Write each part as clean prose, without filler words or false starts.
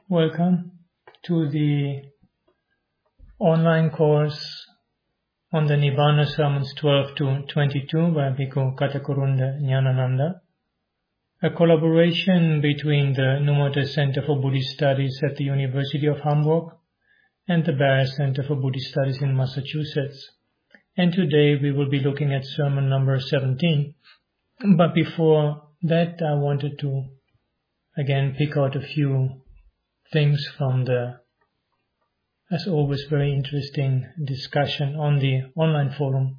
Welcome to the online course on the Nibbana Sermons 12 to 22 by Bhikkhu Katakurunda Nyanananda, a collaboration between the Numota Center for Buddhist Studies at the University of Hamburg and the Barre Center for Buddhist Studies in Massachusetts. And today we will be looking at sermon number 17. But before that, I wanted to again pick out a few things from the, as always, very interesting discussion on the online forum.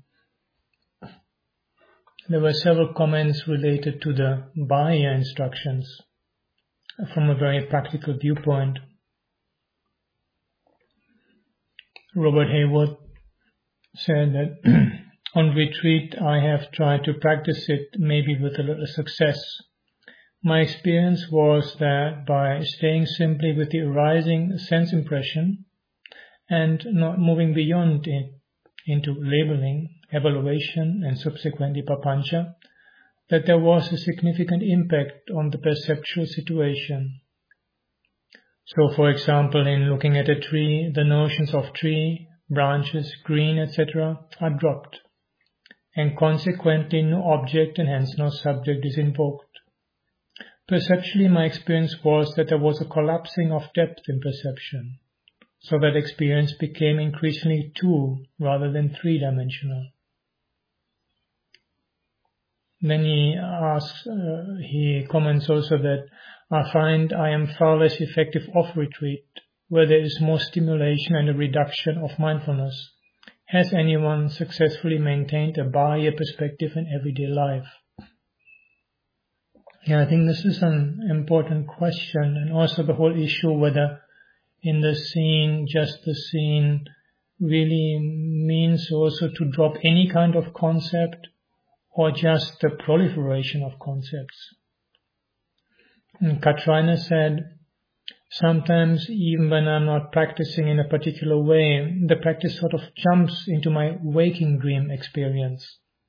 There were several comments related to the Bahya instructions from a very practical viewpoint. Robert Hayward said that on retreat I have tried to practice it, maybe with a little success. My experience was that by staying simply with the arising sense impression and not moving beyond it into labeling, evaluation, and subsequently papancha, that there was a significant impact on the perceptual situation. So, for example, in looking at a tree, the notions of tree, branches, green, etc. are dropped, and consequently no object and hence no subject is invoked. Perceptually, my experience was that there was a collapsing of depth in perception, so that experience became increasingly two rather than three-dimensional. Then he comments also that I find I am far less effective off retreat, where there is more stimulation and a reduction of mindfulness. Has anyone successfully maintained a Bahya perspective in everyday life? Yeah, I think this is an important question, and also the whole issue whether in the scene, just the scene, really means also to drop any kind of concept or just the proliferation of concepts. And Katrina said, sometimes even when I'm not practicing in a particular way, the practice sort of jumps into my waking dream experience.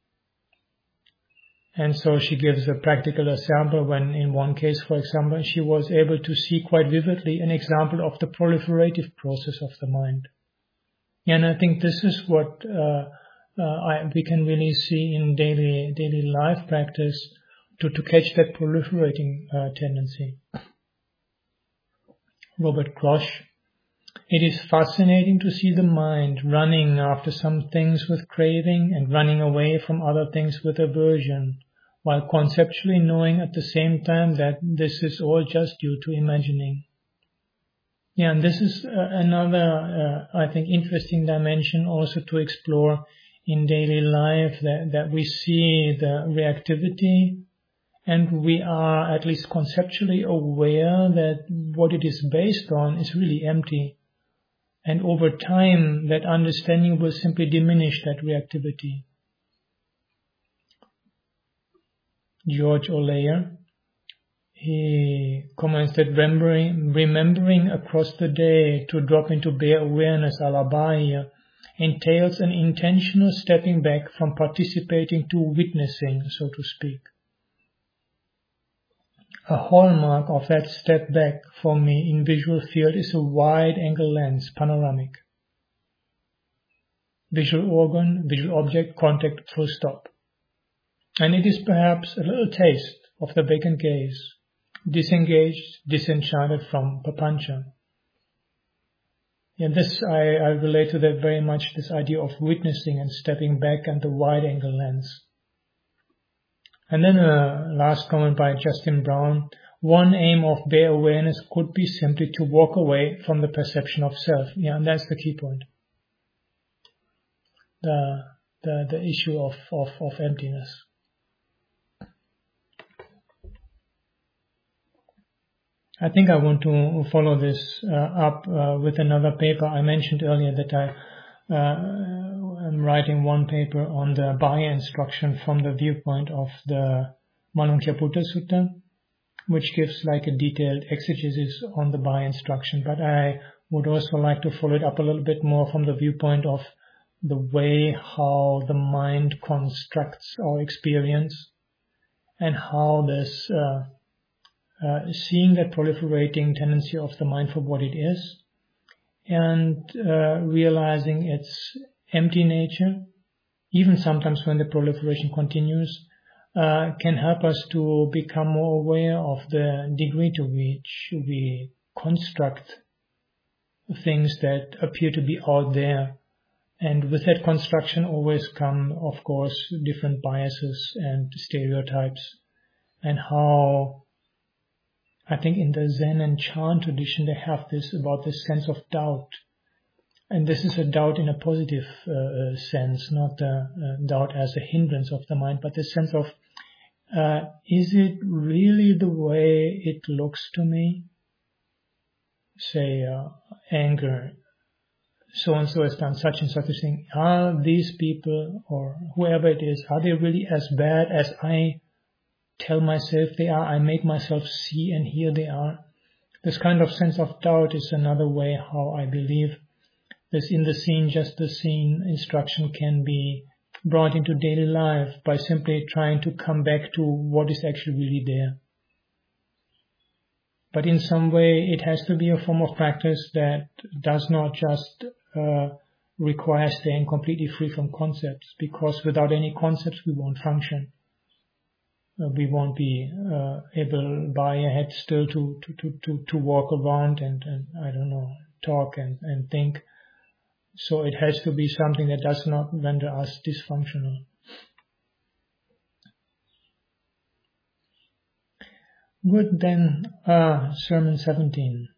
And so she gives a practical example when in one case, for example, she was able to see quite vividly an example of the proliferative process of the mind. And I think this is what we can really see in daily life practice to catch that proliferating tendency. Robert Grosch, it is fascinating to see the mind running after some things with craving and running away from other things with aversion, while conceptually knowing at the same time that this is all just due to imagining. Yeah, and this is another, I think, interesting dimension also to explore in daily life, that we see the reactivity and we are at least conceptually aware that what it is based on is really empty. And over time, that understanding will simply diminish that reactivity. George O'Lear, he comments that remembering across the day to drop into bare awareness a la Bahya entails an intentional stepping back from participating to witnessing, so to speak. A hallmark of that step back for me in visual field is a wide-angle lens, panoramic. Visual organ, visual object, contact, full stop. And it is perhaps a little taste of the vacant gaze, disengaged, disenchanted from papancha. And this, I relate to that very much, this idea of witnessing and stepping back and the wide-angle lens. And then a last comment by Justin Brown. One aim of bare awareness could be simply to walk away from the perception of self. Yeah, and that's the key point. The issue of emptiness. I think I want to follow this up with another paper. I mentioned earlier that I'm writing one paper on the Bahya instruction from the viewpoint of the Malunkyaputta Sutta, which gives like a detailed exegesis on the Bahya instruction. But I would also like to follow it up a little bit more from the viewpoint of the way how the mind constructs our experience and how this seeing that proliferating tendency of the mind for what it is, and realizing its empty nature, even sometimes when the proliferation continues, can help us to become more aware of the degree to which we construct things that appear to be out there. And with that construction always come, of course, different biases and stereotypes, and how I think in the Zen and Chan tradition they have this about this sense of doubt. And this is a doubt in a positive sense, not a doubt as a hindrance of the mind, but the sense of, is it really the way it looks to me? Say, anger. So-and-so has done such and such a thing. Are these people, or whoever it is, are they really as bad as I tell myself they are? I make myself see and hear they are. This kind of sense of doubt is another way how I believe this in the scene, just the scene instruction can be brought into daily life by simply trying to come back to what is actually really there. But in some way, it has to be a form of practice that does not just require staying completely free from concepts, because without any concepts, we won't function. We won't be able by a head still to walk around and I don't know, talk and think. So it has to be something that does not render us dysfunctional. Good, then, Sermon 17.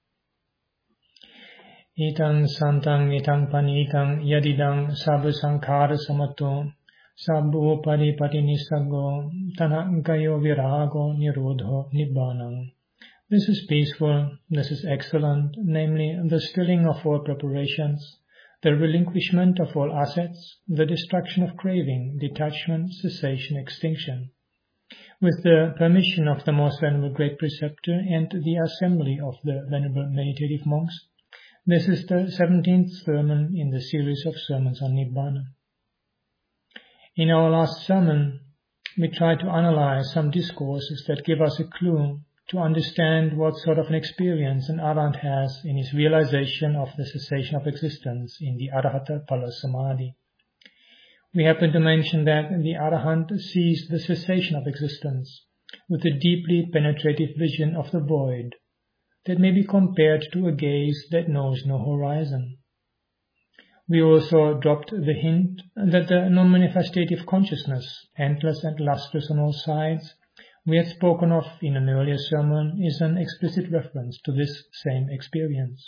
Itang santang itang panitang yadidang sabba sankhara samato sabbo paripatinisago tanagayo virago nirodho nibbanang. This is peaceful, this is excellent, namely the stilling of all preparations, the relinquishment of all assets, the destruction of craving, detachment, cessation, extinction. With the permission of the most venerable great preceptor and the assembly of the venerable meditative monks, this is the 17th sermon in the series of sermons on Nibbana. In our last sermon, we tried to analyze some discourses that give us a clue to understand what sort of an experience an Arahant has in his realization of the cessation of existence in the Arahata Phala Samadhi. We happen to mention that the Arahant sees the cessation of existence with a deeply penetrative vision of the void that may be compared to a gaze that knows no horizon. We also dropped the hint that the non-manifestative consciousness, endless and lustrous on all sides, we had spoken of in an earlier sermon, is an explicit reference to this same experience.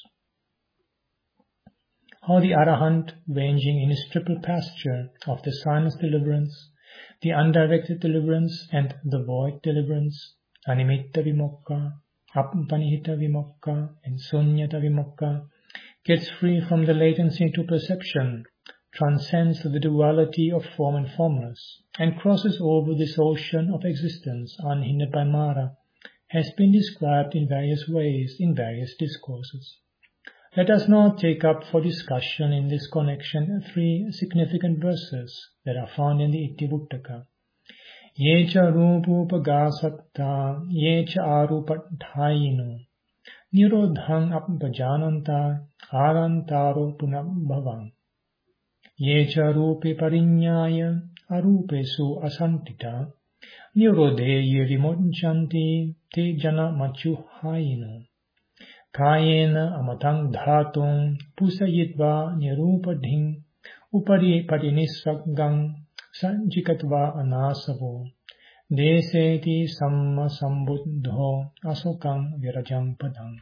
How the Arahant, ranging in his triple pasture of the silence deliverance, the undirected deliverance, and the void deliverance, Animitta Vimokka, Appanihita Vimokka, and Sunyata Vimokka, gets free from the latency to perception, transcends the duality of form and formless, and crosses over this ocean of existence unhindered by Mara, has been described in various ways in various discourses. Let us now take up for discussion in this connection 3 significant verses that are found in the Ittivuttaka. Yecha rupupagasakta, yecha arupadhayino, nirodhang appajananta, arantaro punabhavam. Yecha rupe parinyaya, arupesu asantita, nirodhe vimonchanti, te jana machuhayino. Kayena amatang dhatung pusayitva nirupadhing upari patinissagang sanjikatva anasavo deseti samma sambuddho asokang virajang padang.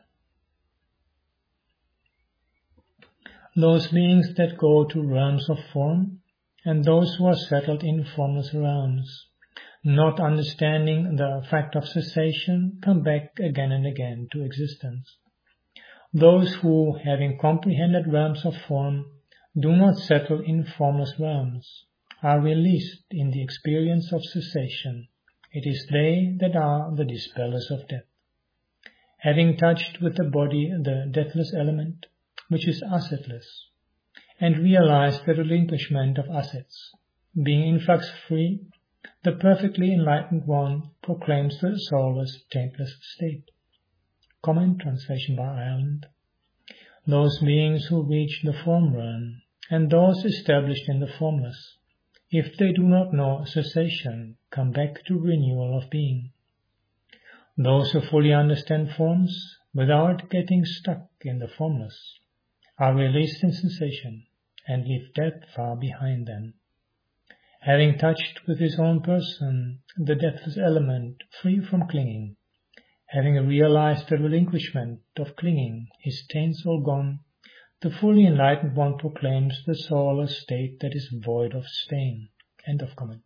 Those beings that go to realms of form and those who are settled in formless realms, not understanding the fact of cessation, come back again and again to existence. Those who, having comprehended realms of form, do not settle in formless realms, are released in the experience of cessation. It is they that are the dispellers of death. Having touched with the body the deathless element, which is assetless, and realized the relinquishment of assets, being influx free, the perfectly enlightened one proclaims the soulless, taintless state. Comment, translation by Ireland. Those beings who reach the form realm, and those established in the formless, if they do not know cessation, come back to renewal of being. Those who fully understand forms, without getting stuck in the formless, are released in sensation and leave death far behind them. Having touched with his own person the deathless element free from clinging, having realized the relinquishment of clinging, his taints all gone, the fully enlightened one proclaims the soulless state that is void of stain. End of comment.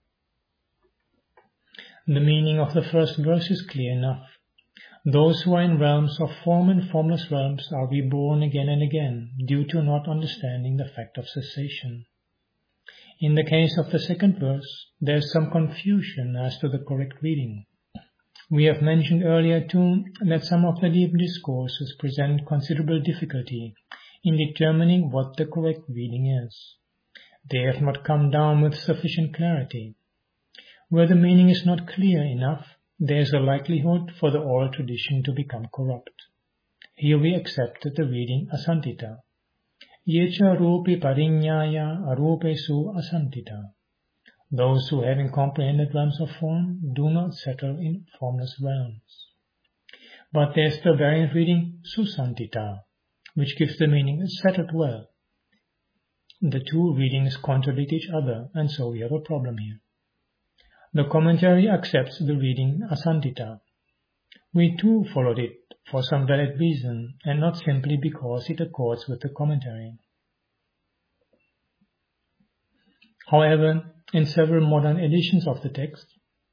The meaning of the first verse is clear enough. Those who are in realms of form and formless realms are reborn again and again due to not understanding the fact of cessation. In the case of the second verse, there is some confusion as to the correct reading. We have mentioned earlier too that some of the deep discourses present considerable difficulty in determining what the correct reading is. They have not come down with sufficient clarity. Where the meaning is not clear enough, there is a likelihood for the oral tradition to become corrupt. Here we accept the reading asantita. Yecha rupi parinyaya arupesu asantita. Those who, having comprehended realms of form, do not settle in formless realms. But there is the variant reading susantita, which gives the meaning settled well. The two readings contradict each other, and so we have a problem here. The commentary accepts the reading asantita. We too followed it for some valid reason, and not simply because it accords with the commentary. However, in several modern editions of the text,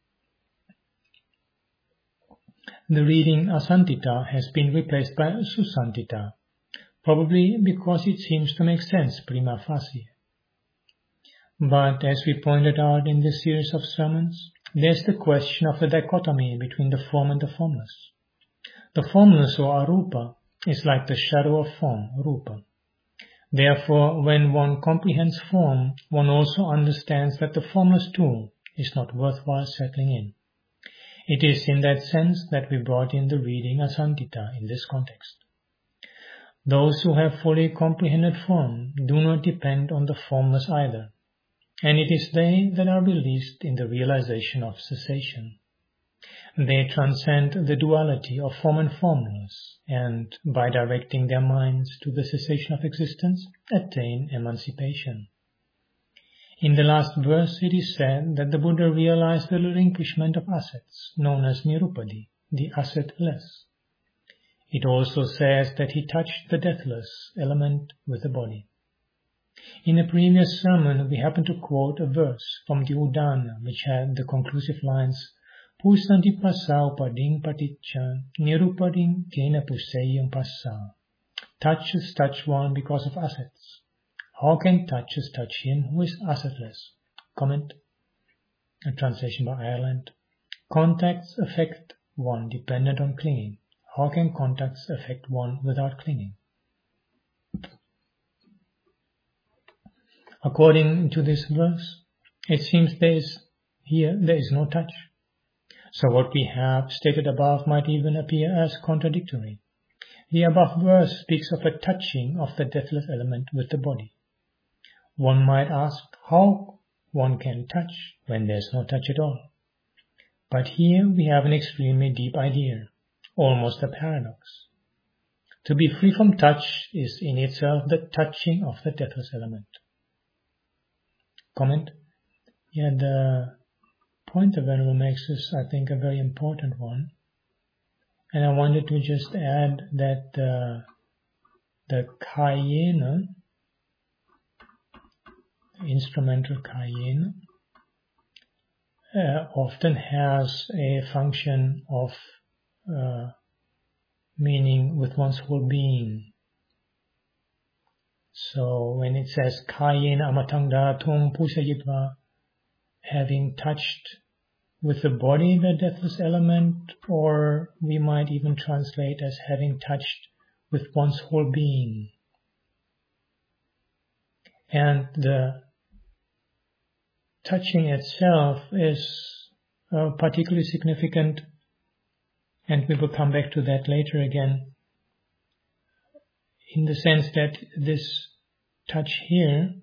the reading asantita has been replaced by susantita, probably because it seems to make sense prima facie. But as we pointed out in this series of sermons, there's the question of the dichotomy between the form and the formless. The formless, or arupa, is like the shadow of form, rupa. Therefore, when one comprehends form, one also understands that the formless too is not worthwhile settling in. It is in that sense that we brought in the reading asantita in this context. Those who have fully comprehended form do not depend on the formless either, and it is they that are released in the realization of cessation. They transcend the duality of form and formless, and, by directing their minds to the cessation of existence, attain emancipation. In the last verse it is said that the Buddha realized the relinquishment of assets, known as nirupadi, the asset-less. It also says that he touched the deathless element with the body. In a previous sermon we happened to quote a verse from the Udana which had the conclusive lines, Pusanti passa upading paticca, nirupading kena puseyam passa. Touches touch one because of assets. How can touches touch him who is assetless? Comment, a translation by Ireland. Contacts affect one dependent on clinging. How can contacts affect one without clinging? According to this verse, it seems there is no touch. So what we have stated above might even appear as contradictory. The above verse speaks of a touching of the deathless element with the body. One might ask how one can touch when there is no touch at all. But here we have an extremely deep idea, almost a paradox. To be free from touch is in itself the touching of the deathless element. Comment. The point the Venerable makes is, I think, a very important one. And I wanted to just add that the kayena, instrumental kayena, often has a function of meaning with one's whole being. So when it says kayena amatangda tung pusayitva, having touched with the body the deathless element, or we might even translate as having touched with one's whole being. And the touching itself is particularly significant, and we will come back to that later again, in the sense that this touch here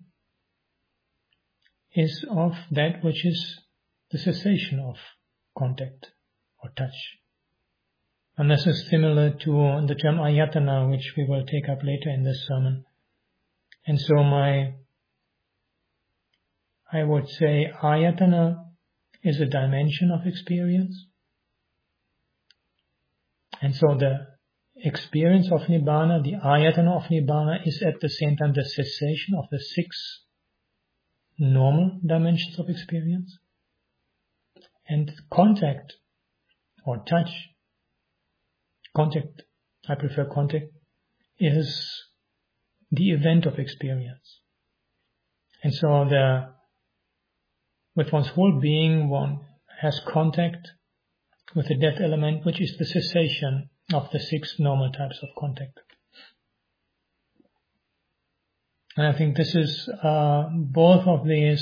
is of that which is the cessation of contact or touch. And this is similar to the term ayatana, which we will take up later in this sermon. And so I would say ayatana is a dimension of experience. And so the experience of Nibbana, the ayatana of Nibbana, is at the same time the cessation of the 6 normal dimensions of experience. And contact or touch, I prefer contact, is the event of experience. And so with one's whole being, one has contact with the death element, which is the cessation of the 6 normal types of contact. And I think this is both of these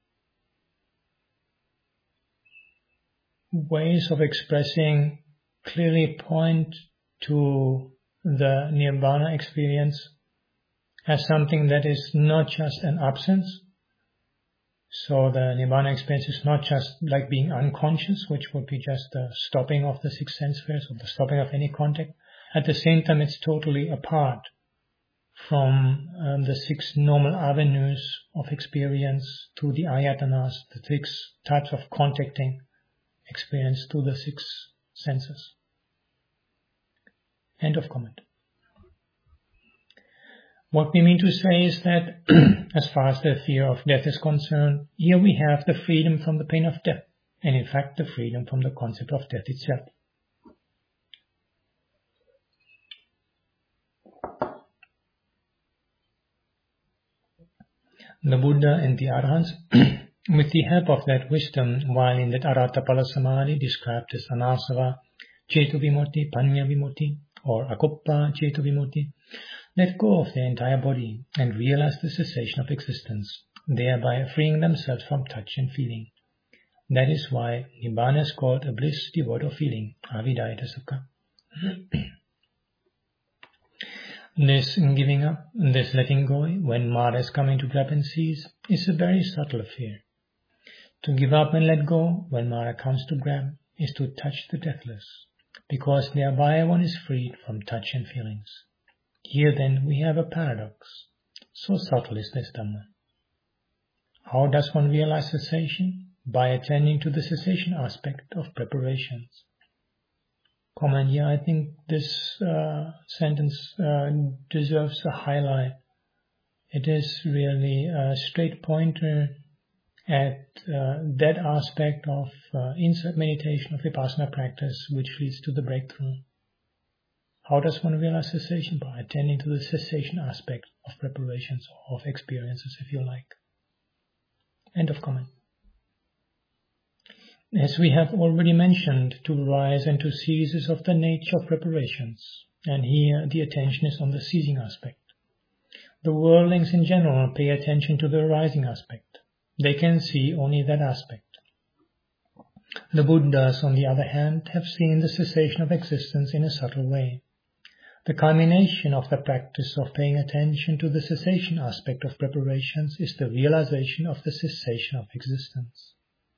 ways of expressing clearly point to the Nibbana experience as something that is not just an absence. So the Nibbana experience is not just like being unconscious, which would be just the stopping of the 6 sense spheres or the stopping of any contact. At the same time, it's totally apart from the 6 normal avenues of experience to the ayatanas, the 6 types of contacting experience to the 6 senses. End of comment. What we mean to say is that as far as the fear of death is concerned, here we have the freedom from the pain of death, and in fact the freedom from the concept of death itself. The Buddha and the Arhants, with the help of that wisdom, while in that Arhatapala Samadhi described as Anasava, Ceto Vimutti, Panya Vimutti, or Akuppa Ceto Vimutti, let go of their entire body and realize the cessation of existence, thereby freeing themselves from touch and feeling. That is why Nibbana is called a bliss devoid of feeling, Avidayata Sukha. This giving up, this letting go, when Mara is coming to grab and seize, is a very subtle affair. To give up and let go, when Mara comes to grab, is to touch the deathless, because thereby one is freed from touch and feelings. Here then we have a paradox. So subtle is this Dhamma. How does one realize cessation? By attending to the cessation aspect of preparations. Comment here, I think this sentence deserves a highlight. It is really a straight pointer at that aspect of insight meditation, of Vipassana practice, which leads to the breakthrough. How does one realize cessation? By attending to the cessation aspect of preparations, of experiences, if you like. End of comment. As we have already mentioned, to rise and to cease is of the nature of preparations, and here the attention is on the ceasing aspect. The worldlings in general pay attention to the arising aspect. They can see only that aspect. The Buddhas, on the other hand, have seen the cessation of existence in a subtle way. The culmination of the practice of paying attention to the cessation aspect of preparations is the realization of the cessation of existence.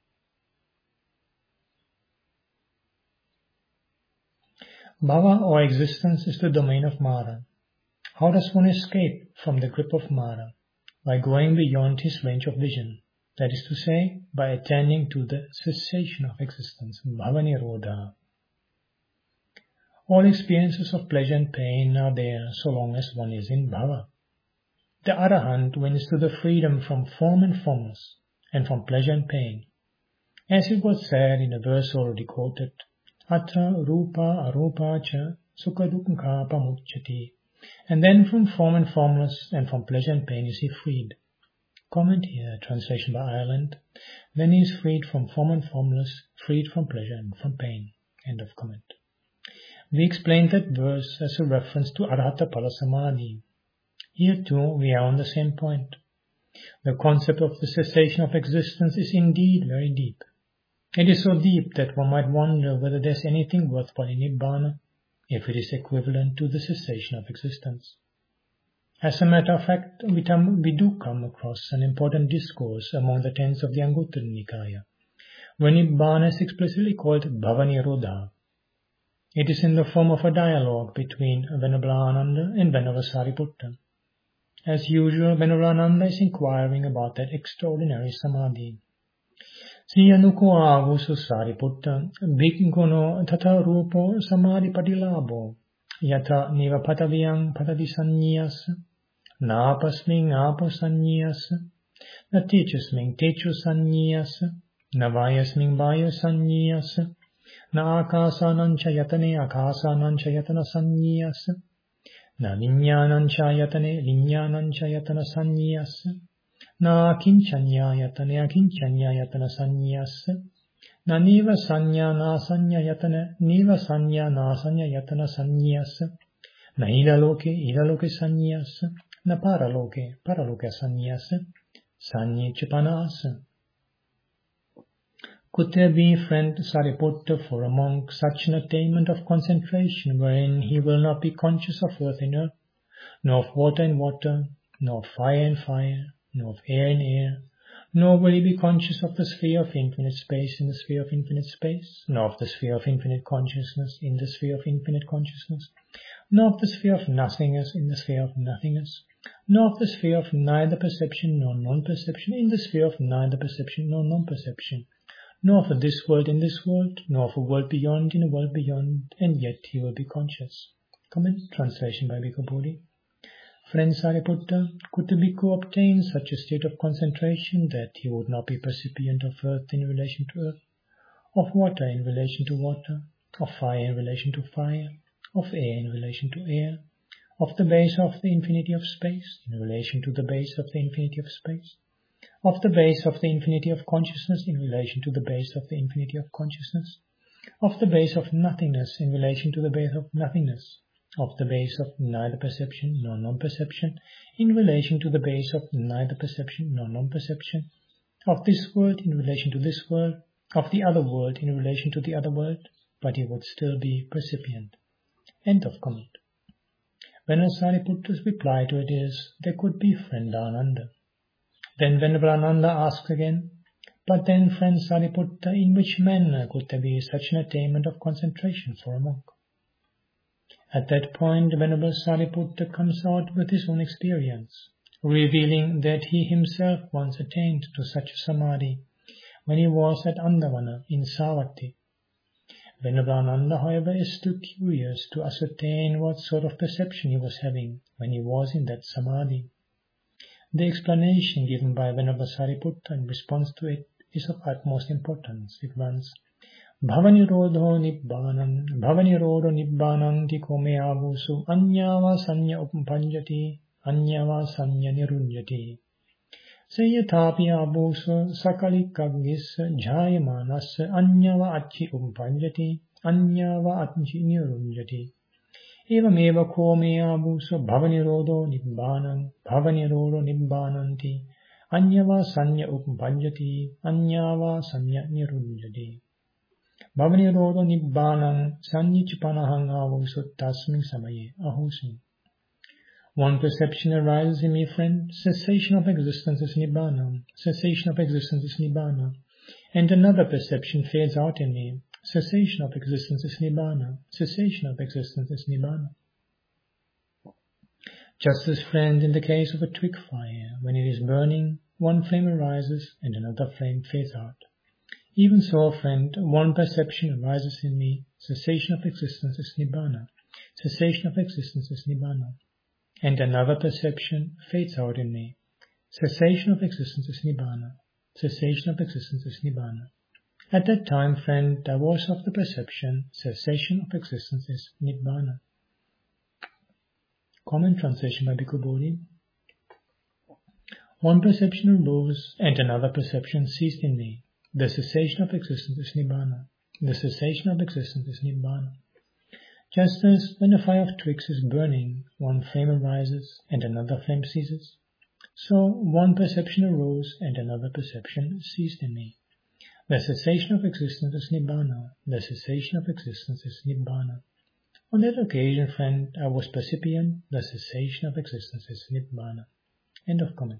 Bhava or existence is the domain of Mara. How does one escape from the grip of Mara? By going beyond his range of vision. That is to say, by attending to the cessation of existence, Bhava Nirodha. All experiences of pleasure and pain are there so long as one is in Bhava. The Arahant wins to the freedom from form and formless, and from pleasure and pain. As it was said in a verse already quoted, Atra Rupa Arupa Cha Sukha Dukkha Pamucchati. And then from form and formless, and from pleasure and pain is he freed. Comment here, translation by Ireland. Then he is freed from form and formless, freed from pleasure and from pain. End of comment. We explained that verse as a reference to Arhatapala Samadhi. Here too we are on the same point. The concept of the cessation of existence is indeed very deep. It is so deep that one might wonder whether there's anything worthwhile in Nibbana if it is equivalent to the cessation of existence. As a matter of fact, we do come across an important discourse among the texts of the Anguttara Nikaya, when Nibbana is explicitly called Bhavanirodha. It is in the form of a dialogue between Venerable Ananda and Venerable Sariputta. As usual, Venerable Ananda is inquiring about that extraordinary samadhi. Siyanuko avusu Sariputta, bhikkhano tata rupo samadhi patilabo, yata niva pataviyang patadi sannyasa, nāpasmiṃ āpasannyasa, na techasmiṃ techo sannyasa, na vāyasmiṃ vāya sannyasa, na ākāsānaṃ yatane ākāsānaṃ yatana sannyasa, na viññānaṃ yatane viññānaṃ yatana sannyasa, na akinchanya yatana sannyasa, na niva sanya nāsanya yatana sannyasa, na ilaloke sannyasa, na paraloke sannyasa, sannichapanasa. Could there be, friend Sariputta, for a monk such an attainment of concentration wherein he will not be conscious of earth in earth, nor of water in water, nor of fire in fire, nor of air in air, nor will he be conscious of the sphere of infinite space in the sphere of infinite space, nor of the sphere of infinite consciousness in the sphere of infinite consciousness, nor of the sphere of nothingness in the sphere of nothingness, nor of the sphere of neither perception nor non-perception in the sphere of neither perception nor non-perception, nor of this world in this world, nor of a world beyond in a world beyond, and yet he will be conscious. Comment, translation by Bhikkhu Bodhi. Friend Sariputta, could the bhikkhu obtain such a state of concentration that he would not be percipient of earth in relation to earth, of water in relation to water, of fire in relation to fire, of air in relation to air, of the base of the infinity of space in relation to the base of the infinity of space, of the base of the infinity of consciousness in relation to the base of the infinity of consciousness, of the base of nothingness in relation to the base of nothingness, of the base of neither perception nor non-perception in relation to the base of neither perception nor non-perception, of this world in relation to this world, of the other world in relation to the other world, but he would still be percipient. End of comment. Venerable Sariputta's reply to it is, there could be friend Ananda. Then Venerable Ananda asks again, but then, friend Sariputta, in which manner could there be such an attainment of concentration for a monk? At that point, Venerable Sariputta comes out with his own experience, revealing that he himself once attained to such a samadhi when he was at Andavana in Savatthi. Venerable Ananda, however, is still curious to ascertain what sort of perception he was having when he was in that samadhi. The explanation given by Venerable Sariputta in response to it is of utmost importance. It runs, Bhavanirodho nibbānam tiko me avusu anyava sanya upampanjati anyava sanya nirunjati seyatapi avusu sakalikagis jhayamanasa anyava achi upampanjati anyava achi nirunjati evameva ko me avusu bhavanirodho nibbānanti anyava sanya upampanjati anyava sanya nirunjati Bhavanirodho nibbānam sannichipanahang avusu tasmin samaye ahusmi. One perception arises in me, friend, cessation of existence is nibbana, cessation of existence is nibbana, and another perception fades out in me, cessation of existence is nibbana, cessation of existence is nibbana. Just as, friend, in the case of a twig fire, when it is burning, one flame arises and another flame fades out. Even so, friend, one perception arises in me, cessation of existence is nibbana, cessation of existence is nibbana, and another perception fades out in me, cessation of existence is nibbana, cessation of existence is nibbana. At that time, friend, divorce of the perception, cessation of existence is nibbana. Common translation by Bhikkhu Bodhi. One perception arose and another perception ceased in me. The cessation of existence is nibbana. The cessation of existence is nibbana. Just as when a fire of twigs is burning, one flame arises and another flame ceases, So one perception arose and another perception ceased in me. The cessation of existence is Nibbana. The cessation of existence is Nibbana. On that occasion, friend, I was percipient. The cessation of existence is Nibbana. End of comment.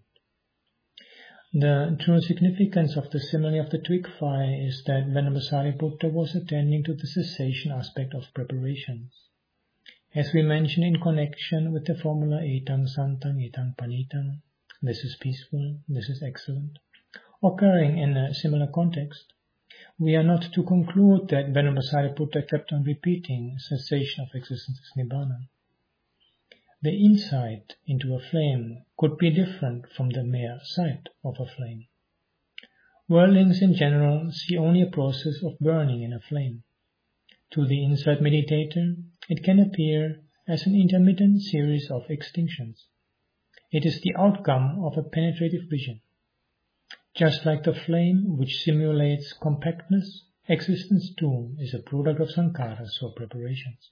The true significance of the simile of the twig fire is that Venerable Sariputta was attending to the cessation aspect of preparations. As we mentioned in connection with the formula etang santang etang panitang, this is peaceful, this is excellent, occurring in a similar context, we are not to conclude that Venerable Sariputta kept on repeating cessation of existence is Nibbana. The insight into a flame could be different from the mere sight of a flame. Worldlings in general see only a process of burning in a flame. To the insight meditator, it can appear as an intermittent series of extinctions. It is the outcome of a penetrative vision. Just like the flame which simulates compactness, existence too is a product of sankharas or preparations.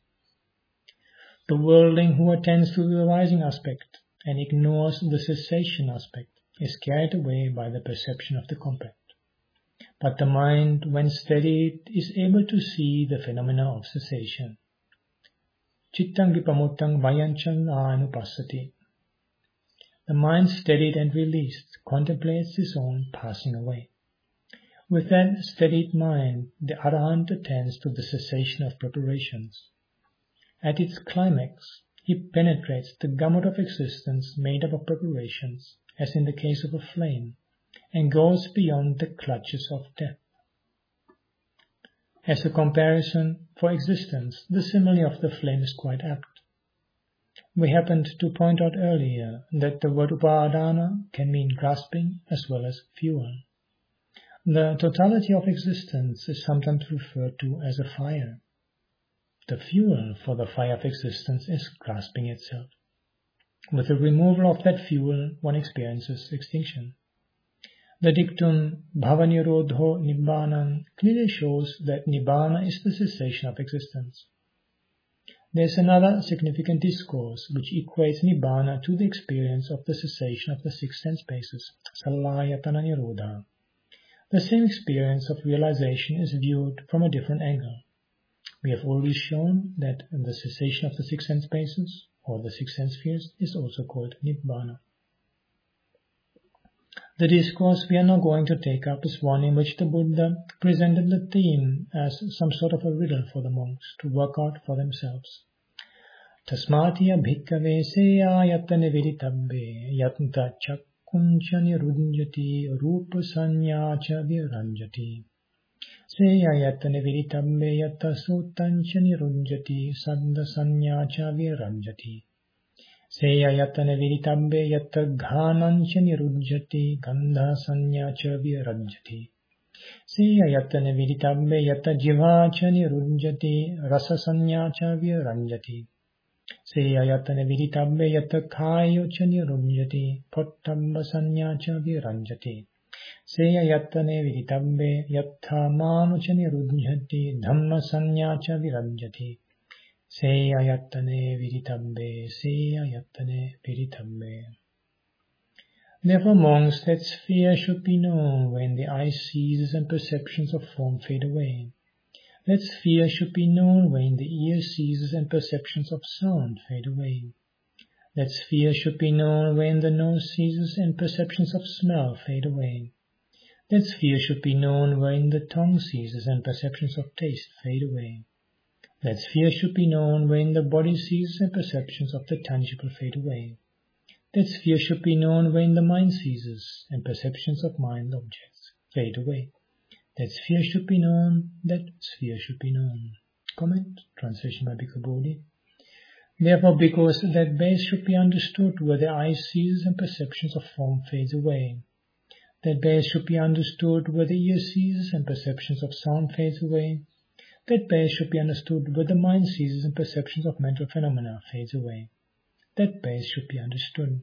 The worldling who attends to the arising aspect and ignores the cessation aspect is carried away by the perception of the compact. But the mind, when steadied, is able to see the phenomena of cessation. Chittang vipamuttang vayanchang anupassati. The mind steadied and released contemplates its own passing away. With that steadied mind, the Arahant attends to the cessation of preparations. At its climax, he penetrates the gamut of existence made up of preparations, as in the case of a flame, and goes beyond the clutches of death. As a comparison for existence, the simile of the flame is quite apt. We happened to point out earlier that the word upadana can mean grasping as well as fuel. The totality of existence is sometimes referred to as a fire. The fuel for the fire of existence is grasping itself. With the removal of that fuel, one experiences extinction. The dictum bhavanirodho nibbānam clearly shows that nibbana is the cessation of existence. There is another significant discourse which equates nibbana to the experience of the cessation of the six sense bases, salayatana nirodha. The same experience of realization is viewed from a different angle. We have already shown that the cessation of the six sense bases, or the six sense spheres, is also called Nibbana. The discourse we are now going to take up is one in which the Buddha presented the theme as some sort of a riddle for the monks to work out for themselves. Tasmatiya bhikkhave seya yatane viritabbe yatanta chakkuncha nirunjati rupa sanyacha viranjati. Seya yatane viritabbe yatta sotancha nirunjati saddha sanyacha viranjati. Seya yatane viritabbe yatta ghanancha nirunjati gandha sanyacha viranjati. Seya yatane viritabbe yatta jivacha nirunjati rasa sanyacha viranjati. Seya yatane viritabbe yatta kayocha nirunjati pottabba sanyacha viranjati. Seya yatane viritabbe yatta manucha nirunjati dhamma sanyacha viranjati. Seya yatane viritabbe, seya yatane viritabbe. Therefore, monks, that sphere should be known when the eye ceases and perceptions of form fade away. That sphere should be known when the ear ceases and perceptions of sound fade away. That sphere should be known when the nose ceases and perceptions of smell fade away. That sphere should be known when the tongue ceases and perceptions of taste fade away. That sphere should be known when the body ceases and perceptions of the tangible fade away. That sphere should be known when the mind ceases and perceptions of mind objects fade away. That sphere should be known, that sphere should be known. Comment, translation by Bhikkhu Bodhi. Therefore, because that base should be understood where the eye ceases and perceptions of form fades away. That base should be understood where the ear ceases and perceptions of sound fades away. That base should be understood where the mind ceases and perceptions of mental phenomena fades away. That base should be understood.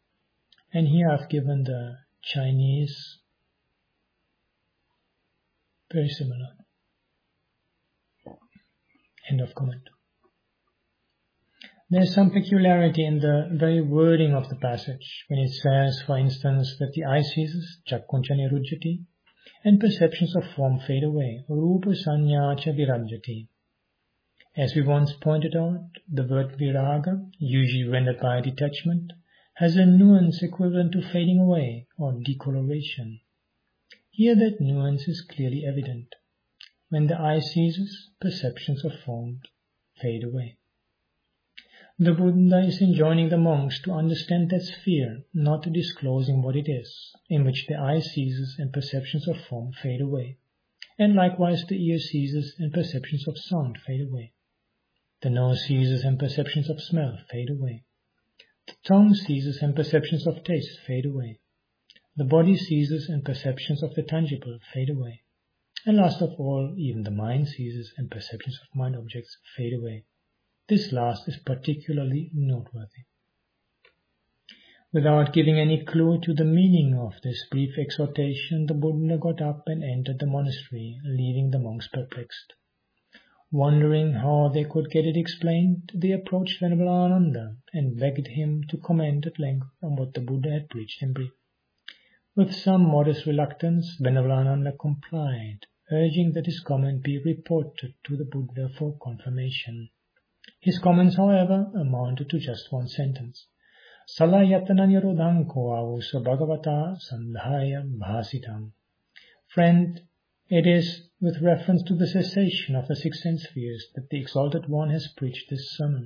And here I've given the Chinese, very similar. End of comment. There is some peculiarity in the very wording of the passage, when it says, for instance, that the eye ceases, chakkuncha nirujjati, and perceptions of form fade away, rupa sanya cha virajjati. As we once pointed out, the word viraga, usually rendered by detachment, has a nuance equivalent to fading away or decoloration. Here that nuance is clearly evident. When the eye ceases, perceptions of form fade away. The Buddha is enjoining the monks to understand that sphere, not disclosing what it is, in which the eye ceases and perceptions of form fade away, and likewise the ear ceases and perceptions of sound fade away. The nose ceases and perceptions of smell fade away. The tongue ceases and perceptions of taste fade away. The body ceases and perceptions of the tangible fade away. And last of all, even the mind ceases and perceptions of mind objects fade away. This last is particularly noteworthy. Without giving any clue to the meaning of this brief exhortation, the Buddha got up and entered the monastery, leaving the monks perplexed. Wondering how they could get it explained, they approached Venerable Ananda and begged him to comment at length on what the Buddha had preached in brief. With some modest reluctance, Venerable Ananda complied, urging that his comment be reported to the Buddha for confirmation. His comments, however, amounted to just one sentence. Salayatana nirodhanko avusa bhagavata sandhaya bhasitam. Friend, it is with reference to the cessation of the six sense spheres that the Exalted One has preached this sermon.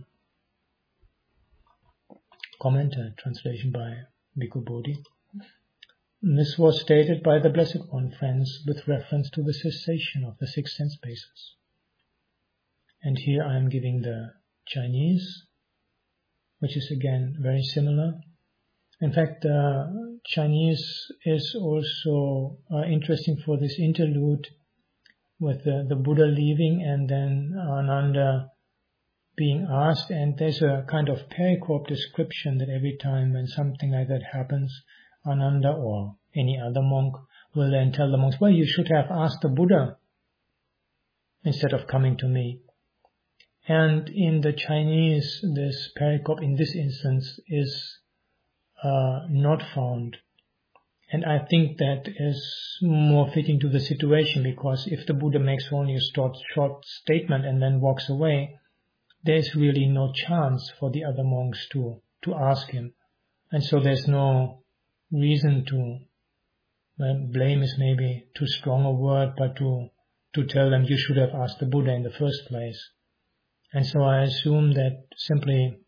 Commenter, translation by Bhikkhu Bodhi. This was stated by the Blessed One, friends, with reference to the cessation of the six sense bases. And here I am giving the Chinese, which is again very similar. In fact, Chinese is also interesting for this interlude with the Buddha leaving and then Ananda being asked, and there's a kind of pericope description that every time when something like that happens, Ananda or any other monk will then tell the monks, well, you should have asked the Buddha instead of coming to me. And in the Chinese, this pericope in this instance is not found. And I think that is more fitting to the situation, because if the Buddha makes only a short statement and then walks away, there's really no chance for the other monks to ask him. And so there's no reason to, blame is maybe too strong a word, but to tell them you should have asked the Buddha in the first place. And so I assume that simply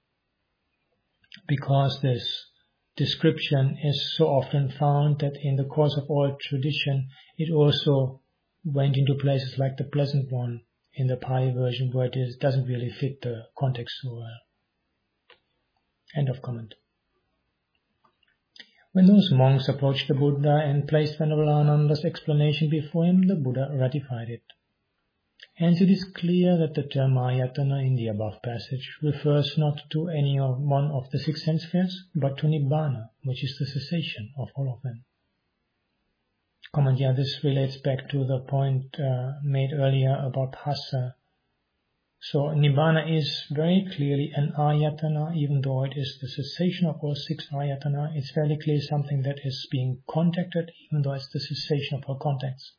because this description is so often found that in the course of all tradition, it also went into places like the Pleasant One in the Pali version, where it doesn't really fit the context so well. End of comment. When those monks approached the Buddha and placed Venerable Ananda's explanation before him, the Buddha ratified it. Hence it is clear that the term ayatana in the above passage refers not to any one of the six sense spheres, but to Nibbana, which is the cessation of all of them. Comment, yeah, this relates back to the point made earlier about Hassa. So Nibbana is very clearly an ayatana, even though it is the cessation of all six ayatana. It's fairly clearly something that is being contacted, even though it's the cessation of all contacts.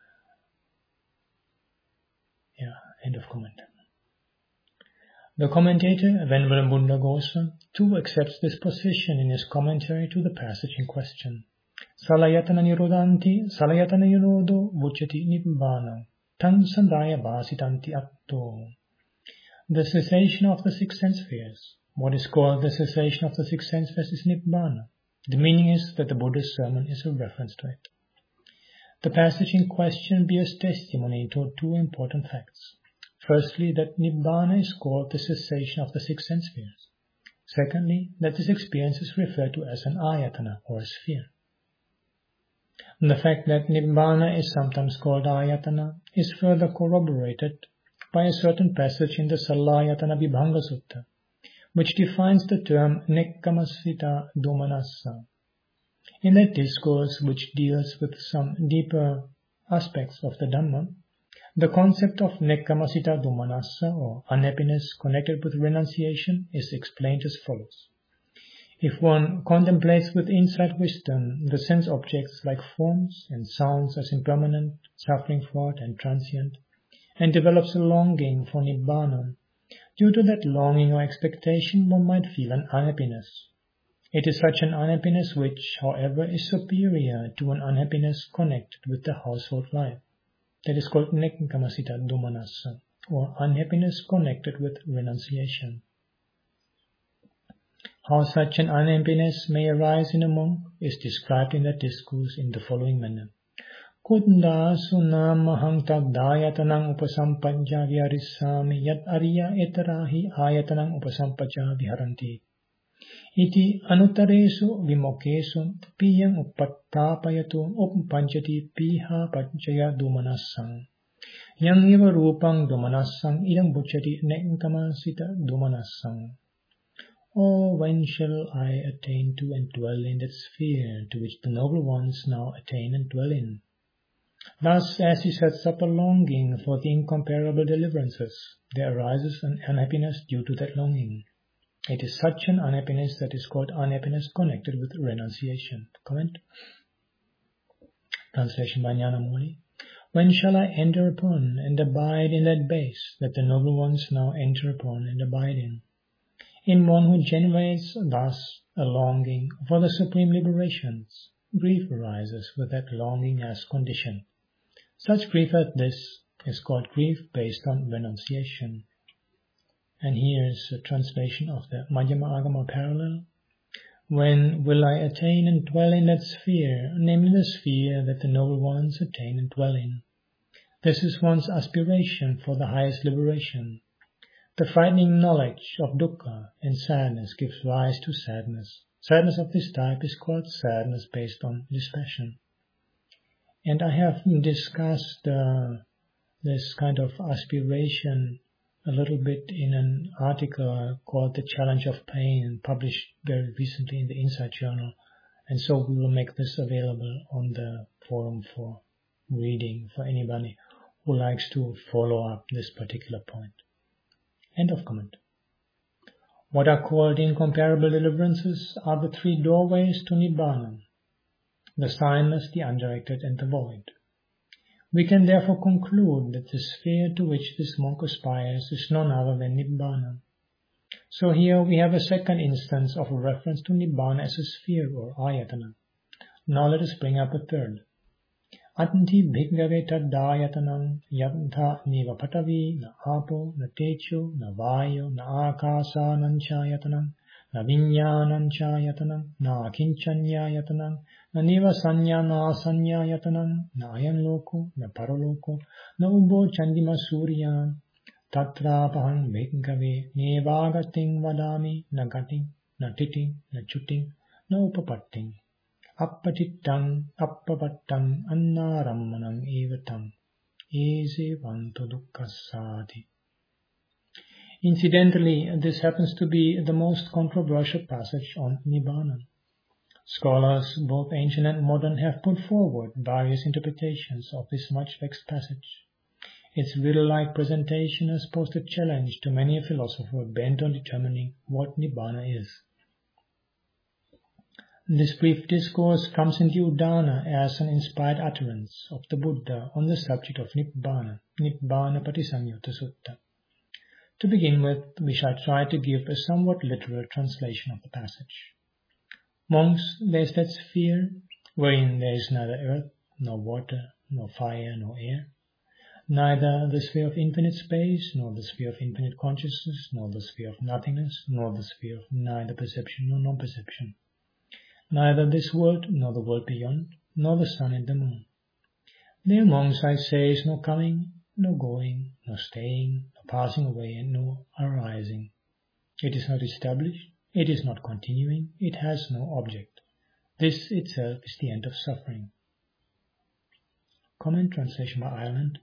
Yeah, end of comment. The commentator, Venerable Buddha Gosa, too accepts this position in his commentary to the passage in question. Salayatana nirodhanti, salayatana nirodo vucati nibbana, tan sandhaya bhasitanti atto. The cessation of the six sense spheres. What is called the cessation of the six sense spheres is Nibbana. The meaning is that the Buddha's sermon is a reference to it. The passage in question bears testimony to two important facts. Firstly, that Nibbana is called the cessation of the six sense spheres. Secondly, that this experience is referred to as an ayatana or a sphere. And the fact that Nibbana is sometimes called ayatana is further corroborated by a certain passage in the Salayatana Vibhanga Sutta, which defines the term nekkamasvita domanassa. In that discourse, which deals with some deeper aspects of the Dhamma, The concept of nekkamasita domanassa, or unhappiness connected with renunciation, is explained as follows. If one contemplates with insight wisdom the sense objects like forms and sounds as impermanent, suffering-fraught and transient, and develops a longing for Nibbana, due to that longing or expectation one might feel an unhappiness. It is such an unhappiness which, however, is superior to an unhappiness connected with the household life. That is called nekkamasita domanassa, or unhappiness connected with renunciation. How such an unhappiness may arise in a monk is described in that discourse in the following manner. Kunda sunamahang tagdayatanang upasampajja viharissami yat arya etarahi ayatanang upasampajja viharanti. Iti anutaresu vimokesu piyang upattapayato upanchati piha panchaya domanassang. Yang eva rupang domanassang idang bucchati nekkamasita domanassang. Oh, when shall I attain to and dwell in that sphere to which the noble ones now attain and dwell in? Thus, as he sets up a longing for the incomparable deliverances, there arises an unhappiness due to that longing. It is such an unhappiness that is called unhappiness connected with renunciation. Comment. Translation by Nyanamoli. When shall I enter upon and abide in that base that the noble ones now enter upon and abide in? In one who generates thus a longing for the supreme liberations, grief arises with that longing as condition. Such grief as this is called grief based on renunciation. And here is a translation of the Madhyama Agama parallel. When will I attain and dwell in that sphere, namely the sphere that the noble ones attain and dwell in? This is one's aspiration for the highest liberation. The frightening knowledge of dukkha and sadness gives rise to sadness. Sadness of this type is called sadness based on dispassion. And I have discussed this kind of aspiration a little bit in an article called The Challenge of Pain, published very recently in the Insight Journal. And so we will make this available on the forum for reading for anybody who likes to follow up this particular point. End of comment. What are called incomparable deliverances are the three doorways to Nibbana: the signless, the undirected, and the void. We can therefore conclude that the sphere to which this monk aspires is none other than Nibbana. So here we have a second instance of a reference to Nibbana as a sphere or ayatana. Now let us bring up a third. Anti bhikkhave taddayatanam yadha niva patavi na apo na techo na vayo na akasa nanchayatanam na vinyananchayatanam na akinchanyayatanam na niva sanya na asanyayatanam na ayan loko na paraloko na ubo chandima suryan tatrapahang bhikkhave nevagating vadami na gating na titing na chuting na upapatting. Appatittang appapattam annarammanam evatam ese vanto dukkhasati. Incidentally, this happens to be the most controversial passage on Nibbana. Scholars, both ancient and modern, have put forward various interpretations of this much-vexed passage. Its riddle-like presentation has posed a challenge to many a philosopher bent on determining what Nibbana is. This brief discourse comes in the Udana as an inspired utterance of the Buddha on the subject of Nibbana, Nibbana Patisamyutta Sutta. To begin with, we shall try to give a somewhat literal translation of the passage. Monks, there is that sphere wherein there is neither earth, nor water, nor fire, nor air, neither the sphere of infinite space, nor the sphere of infinite consciousness, nor the sphere of nothingness, nor the sphere of neither perception nor non-perception. Neither this world, nor the world beyond, nor the sun and the moon. There amongst, I say, is no coming, no going, no staying, no passing away, and no arising. It is not established, it is not continuing, it has no object. This itself is the end of suffering. Comment translation by Ireland.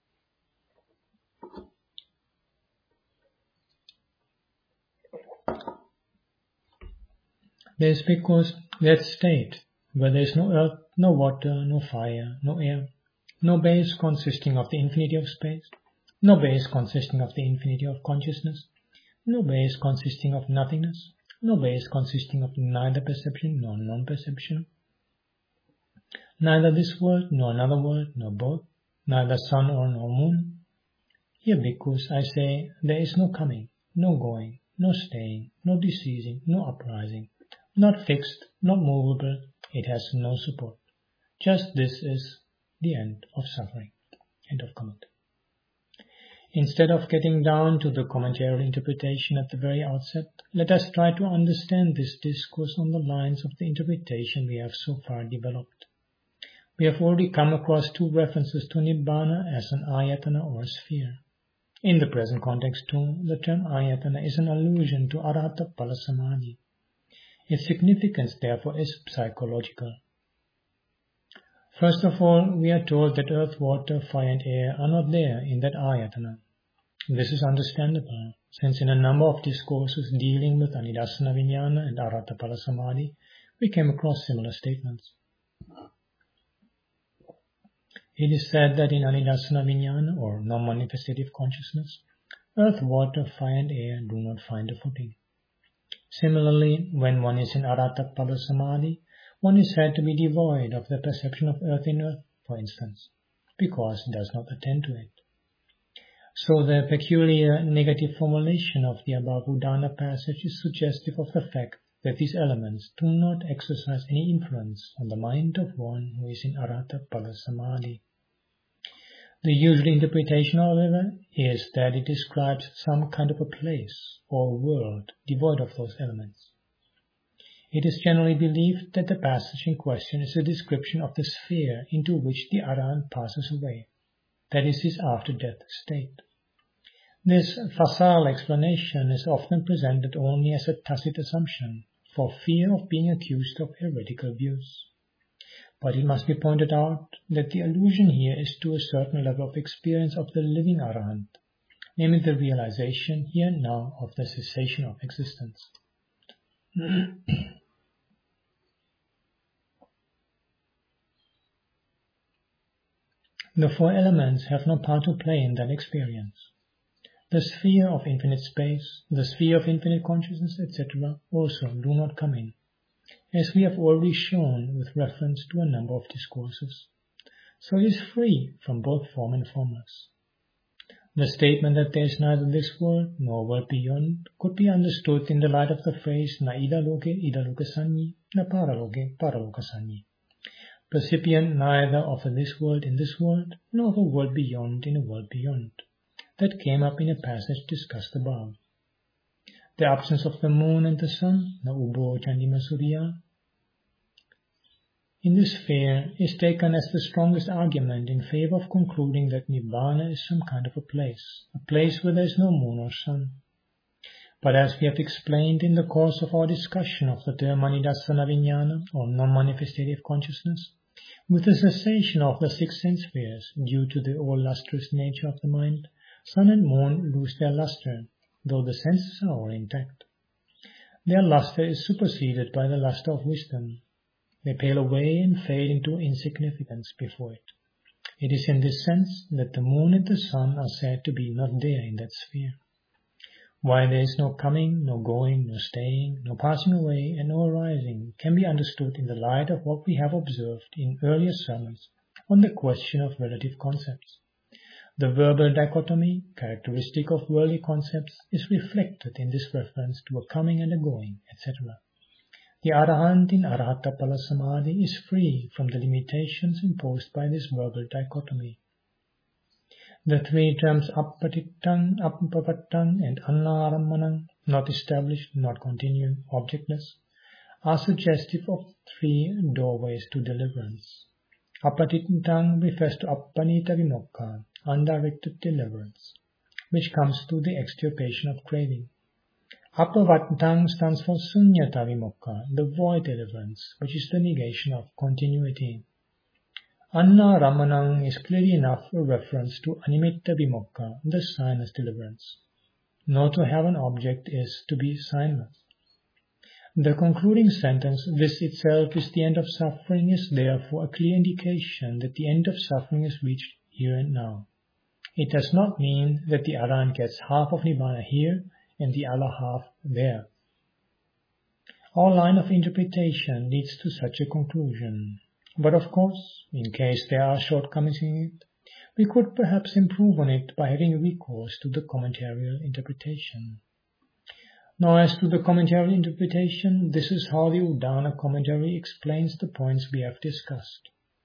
There is because that state, where there is no earth, no water, no fire, no air, no base consisting of the infinity of space, no base consisting of the infinity of consciousness, no base consisting of nothingness, no base consisting of neither perception nor non-perception, neither this world nor another world nor both, neither sun or nor moon. Here, bhikkhus, I say, there is no coming, no going, no staying, no deceasing, no uprising, not fixed, not movable, it has no support. Just this is the end of suffering. End of comment. Instead of getting down to the commentarial interpretation at the very outset, let us try to understand this discourse on the lines of the interpretation we have so far developed. We have already come across two references to Nibbana as an ayatana or sphere. In the present context too, the term ayatana is an allusion to Arahata Pala Samadhi. Its significance therefore is psychological. First of all, we are told that earth, water, fire and air are not there in that ayatana. This is understandable, since in a number of discourses dealing with Anidassana Vijnana and Arahata Pala Samadhi, we came across similar statements. It is said that in Anidassana Vijnana, or non-manifestative consciousness, earth, water, fire and air do not find a footing. Similarly, when one is in Arahata Pala Samadhi, one is said to be devoid of the perception of earth in earth, for instance, because it does not attend to it. So the peculiar negative formulation of the above Udana passage is suggestive of the fact that these elements do not exercise any influence on the mind of one who is in Arahata Pala Samadhi. The usual interpretation, however, is that it describes some kind of a place or world devoid of those elements. It is generally believed that the passage in question is a description of the sphere into which the Arahant passes away, that is his after-death state. This facile explanation is often presented only as a tacit assumption, for fear of being accused of heretical views. But it must be pointed out that the allusion here is to a certain level of experience of the living Arahant, namely the realization here and now of the cessation of existence. The four elements have no part to play in that experience. The sphere of infinite space, the sphere of infinite consciousness, etc. also do not come in, as we have already shown with reference to a number of discourses. So it is free from both form and formless. The statement that there is neither this world nor world beyond could be understood in the light of the phrase na idaloke idaloka sanyi, na paraloke paraloka sanyi. Percipient neither of this world in this world, nor of a world beyond in a world beyond. That came up in a passage discussed above. The absence of the moon and the sun, na ubo chandima surya, in this sphere is taken as the strongest argument in favor of concluding that Nibbana is some kind of a place where there is no moon or sun. But as we have explained in the course of our discussion of the term Anidassana Vijnana, or non-manifestative consciousness, with the cessation of the six sense spheres due to the all-lustrous nature of the mind, sun and moon lose their luster, though the senses are all intact. Their luster is superseded by the luster of wisdom. They pale away and fade into insignificance before it. It is in this sense that the moon and the sun are said to be not there in that sphere. Why there is no coming, no going, no staying, no passing away, and no arising can be understood in the light of what we have observed in earlier sermons on the question of relative concepts. The verbal dichotomy, characteristic of worldly concepts, is reflected in this reference to a coming and a going, etc. The Arahant in Arahata Pala Samadhi is free from the limitations imposed by this verbal dichotomy. The three terms appatittang, appavattang, and annarammanang, not established, not continuing, objectless, are suggestive of three doorways to deliverance. Appatittang refers to appanita vimokka, undirected deliverance, which comes to the extirpation of craving. Appavattang stands for sunyata vimokka, the void deliverance, which is the negation of continuity. Annaramanang is clearly enough a reference to animitta vimokka, the signless deliverance. Not to have an object is to be signless. The concluding sentence, "This itself is the end of suffering," is therefore a clear indication that the end of suffering is reached here and now. It does not mean that the Arahant gets half of Nibbana here and the other half there. Our line of interpretation leads to such a conclusion. But of course, in case there are shortcomings in it, we could perhaps improve on it by having recourse to the commentarial interpretation. Now, as to the commentarial interpretation, this is how the Udana commentary explains the points we have discussed.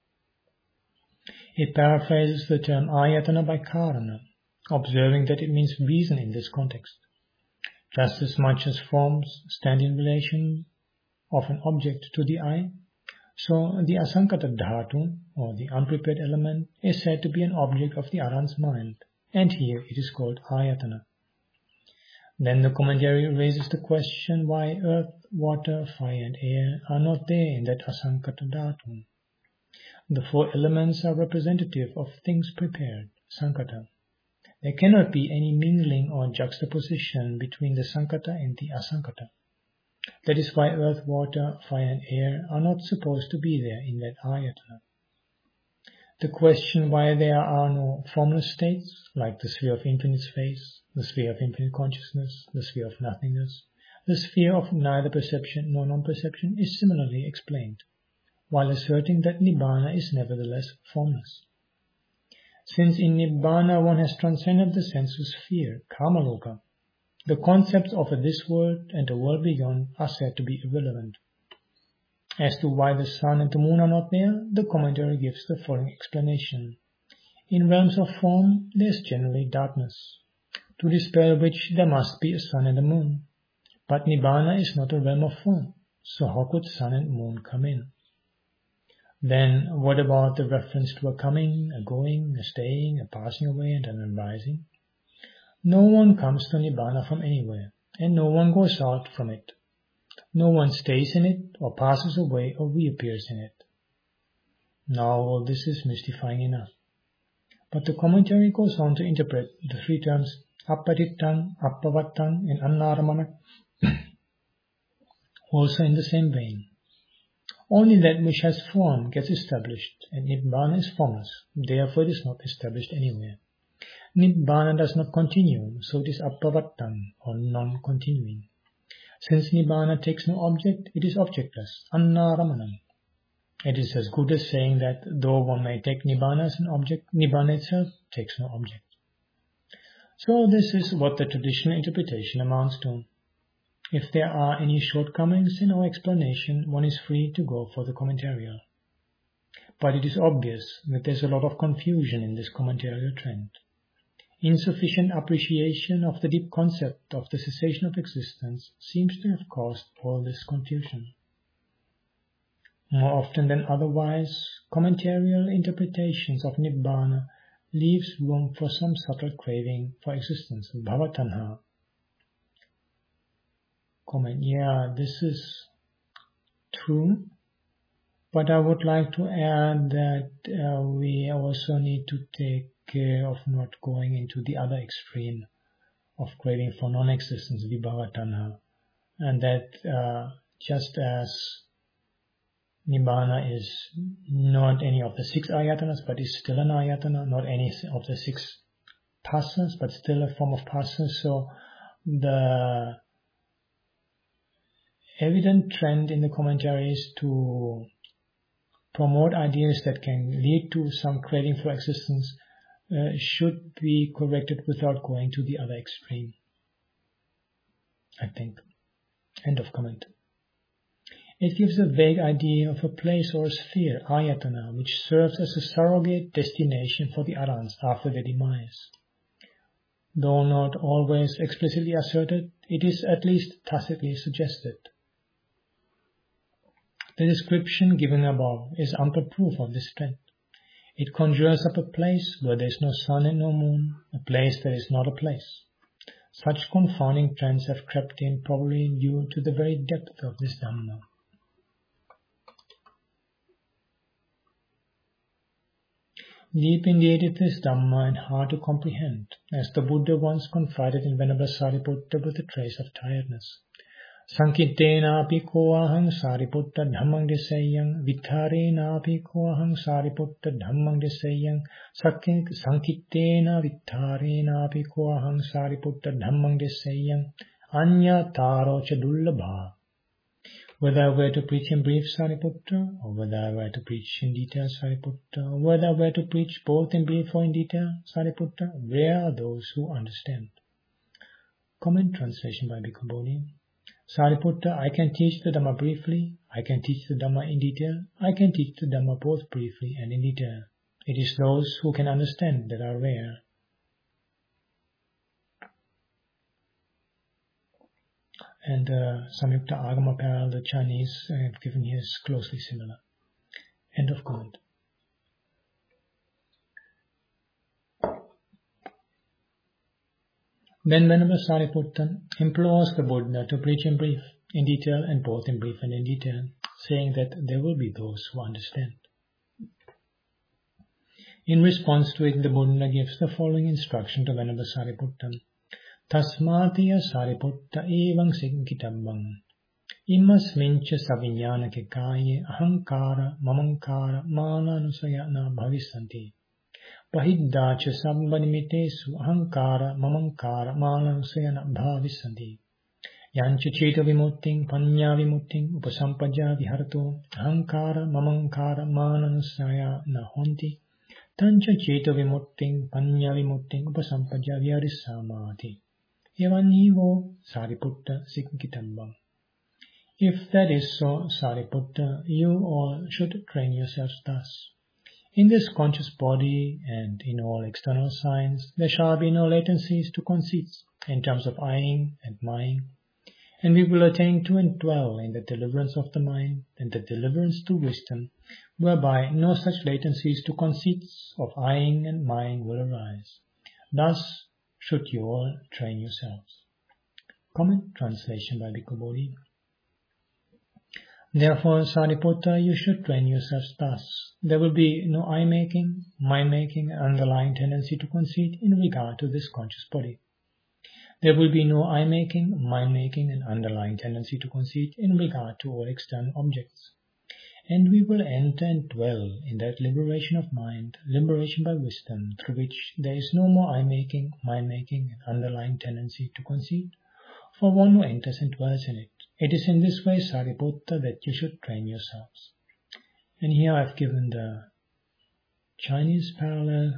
It paraphrases the term ayatana by karana, observing that it means reason in this context. Just as much as forms stand in relation of an object to the eye, so the asankata dhatu, or the unprepared element, is said to be an object of the Arahant's mind, and here it is called ayatana. Then the commentary raises the question why earth, water, fire and air are not there in that asankata dhatu. The four elements are representative of things prepared, sankata. There cannot be any mingling or juxtaposition between the sankata and the asankata. That is why earth, water, fire and air are not supposed to be there in that ayatana. The question why there are no formless states, like the sphere of infinite space, the sphere of infinite consciousness, the sphere of nothingness, the sphere of neither perception nor non-perception, is similarly explained, while asserting that Nibbana is nevertheless formless. Since in Nibbana one has transcended the sensuous sphere, Kamaloka, the concepts of this world and the world beyond are said to be irrelevant. As to why the sun and the moon are not there, the commentary gives the following explanation. In realms of form, there is generally darkness, to dispel which there must be a sun and a moon. But Nibbana is not a realm of form, so how could sun and moon come in? Then what about the reference to a coming, a going, a staying, a passing away and an arising? No one comes to Nibbana from anywhere, and no one goes out from it. No one stays in it, or passes away, or reappears in it. Now all this is mystifying enough. But the commentary goes on to interpret the three terms appatittan, appavattan, and annaramana also in the same vein. Only that which has form gets established, and Nibbana is formless, therefore it is not established anywhere. Nibbana does not continue, so it is appavattan, or non-continuing. Since Nibbana takes no object, it is objectless, annaramanam. It is as good as saying that though one may take Nibbana as an object, Nibbana itself takes no object. So this is what the traditional interpretation amounts to. If there are any shortcomings in our explanation, one is free to go for the commentarial. But it is obvious that there is a lot of confusion in this commentarial trend. Insufficient appreciation of the deep concept of the cessation of existence seems to have caused all this confusion. More often than otherwise, commentarial interpretations of Nibbana leaves room for some subtle craving for existence, bhavatanha. Comment, yeah, this is true, but I would like to add that we also need to take care of not going into the other extreme of craving for non-existence, vibhavatanha, and that just as Nibbana is not any of the 6 ayatanas, but is still an ayatana, not any of the 6 pasas, but still a form of pasa. So the evident trend in the commentary is to promote ideas that can lead to some craving for existence should be corrected without going to the other extreme, I think. End of comment. It gives a vague idea of a place or a sphere, ayatana, which serves as a surrogate destination for the Arahants after their demise. Though not always explicitly asserted, it is at least tacitly suggested. The description given above is ample proof of this trend. It conjures up a place where there is no sun and no moon, a place that is not a place. Such confounding trends have crept in, probably due to the very depth of this Dhamma. Deep indeed is this Dhamma and hard to comprehend, as the Buddha once confided in Venerable Sariputta with a trace of tiredness. Sankitena pikoahang sariputta dhammang desayang vitharena pikoahang sariputta dhammang desayang sankitena vitharena pikoahang sariputta dhammang desayang anya taro cha dullabha. Whether I were to preach in brief, Sariputta, or whether I were to preach in detail, Sariputta, or whether I were to preach both in brief or in detail, Sariputta, where are those who understand? Comment translation by Bhikkhu Bodhi. Sariputta, I can teach the Dhamma briefly, I can teach the Dhamma in detail, I can teach the Dhamma both briefly and in detail. It is those who can understand that are rare. And Samyukta Agama parallel, the Chinese have given here is closely similar. End of comment. Then Venerable Sariputta implores the Buddha to preach in brief, in detail, and both in brief and in detail, saying that there will be those who understand. In response to it, the Buddha gives the following instruction to Venerable Sariputta. Tasmatiya Sariputta evang sinkitambang imasmincha saviññānake kāye ahankara mamankara mānanusayana bhavisanti pahiddācha sabbanimittesu ahankara mamankara mānanusayana bhavisanti yancha ceta vimutting panya vimutting upasampajja viharto ahankara mamankara mānanusayana honti tancha ceta vimutting panya vimutting upasampajja viharissamāti. Evannivo Sariputta Sinkitambam. If that is so, Sariputta, you all should train yourselves thus. In this conscious body and in all external signs, there shall be no latencies to conceits in terms of eyeing and mind, and we will attain to and dwell in the deliverance of the mind and the deliverance to wisdom, whereby no such latencies to conceits of eyeing and mind will arise. Thus should you all train yourselves. Comment translation by Bhikkhu Bodhi. Therefore, Sariputta, you should train yourselves thus. There will be no eye-making, mind-making, and underlying tendency to conceit in regard to this conscious body. There will be no eye-making, mind-making, and underlying tendency to conceit in regard to all external objects. And we will enter and dwell in that liberation of mind, liberation by wisdom, through which there is no more eye-making, mind-making, and underlying tendency to conceit, for one who enters and dwells in it. It is in this way, Sariputta, that you should train yourselves. And here I've given the Chinese parallel.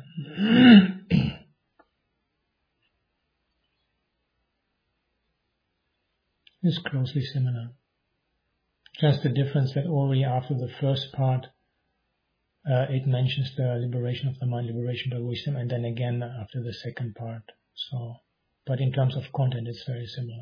It's closely similar. Just the difference that already after the first part, it mentions the liberation of the mind, liberation by wisdom, and then again after the second part. So, but in terms of content, it's very similar.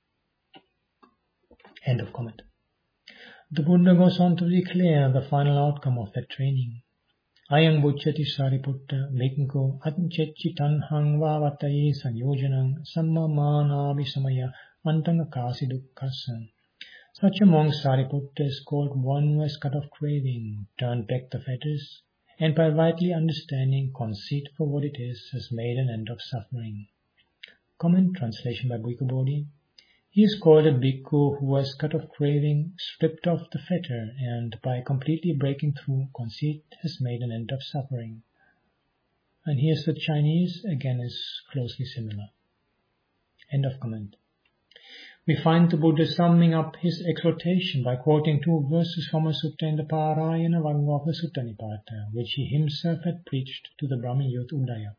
End of comment. The Buddha goes on to declare the final outcome of that training. Ayang bucchati Sariputta bhikkhu atchechi tanhang vavataye sanyojanang sammamana visamaya antanga kasi dukkhasa. Such a monk, Sariputta, is called one who has cut off craving, turned back the fetters, and by rightly understanding conceit for what it is, has made an end of suffering. Comment translation by Bhikkhu Bodhi. He is called a bhikkhu who has cut off craving, stripped off the fetter, and by completely breaking through conceit, has made an end of suffering. And here's the Chinese, again is closely similar. End of comment. We find the Buddha summing up his exhortation by quoting two verses from a sutta in the Parayana Vagga of the Sutta Nipata, which he himself had preached to the Brahmin youth Udaya.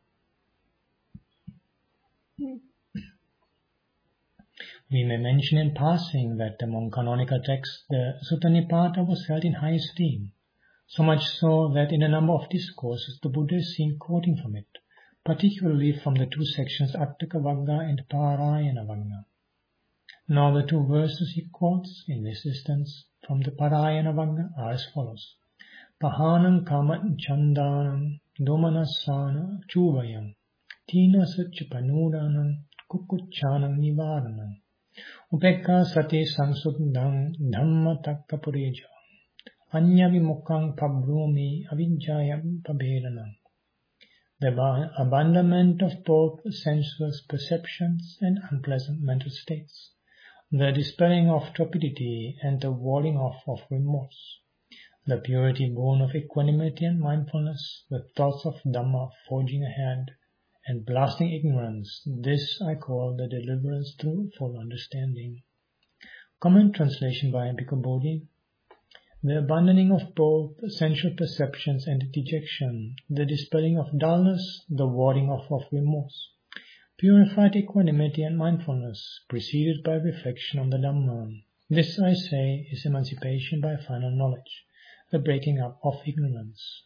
We may mention in passing that among canonical texts, the Sutta Nipata was held in high esteem, so much so that in a number of discourses the Buddha is seen quoting from it, particularly from the two sections Attaka Vagga and Parayana Vagga. Now the two verses he quotes in this instance from the Parayana Vagga are as follows. Pahanam kamat chandanam domanasana chuvayam tina satcha panudanam kukuchanam nivaranam upekka sati samsuddham dhamma takka pureja anyavi mukkang pabrumi avijjayam pabedanam. The abandonment of both sensuous perceptions and unpleasant mental states, the dispelling of torpidity and the warding off of remorse, the purity born of equanimity and mindfulness, the thoughts of Dhamma forging ahead and blasting ignorance. This I call the deliverance through full understanding. Comment translation by Bhikkhu Bodhi. The abandoning of both sensual perceptions and dejection, the dispelling of dullness, the warding off of remorse, purified equanimity and mindfulness, preceded by reflection on the Dhamma. This, I say, is emancipation by final knowledge, the breaking up of ignorance.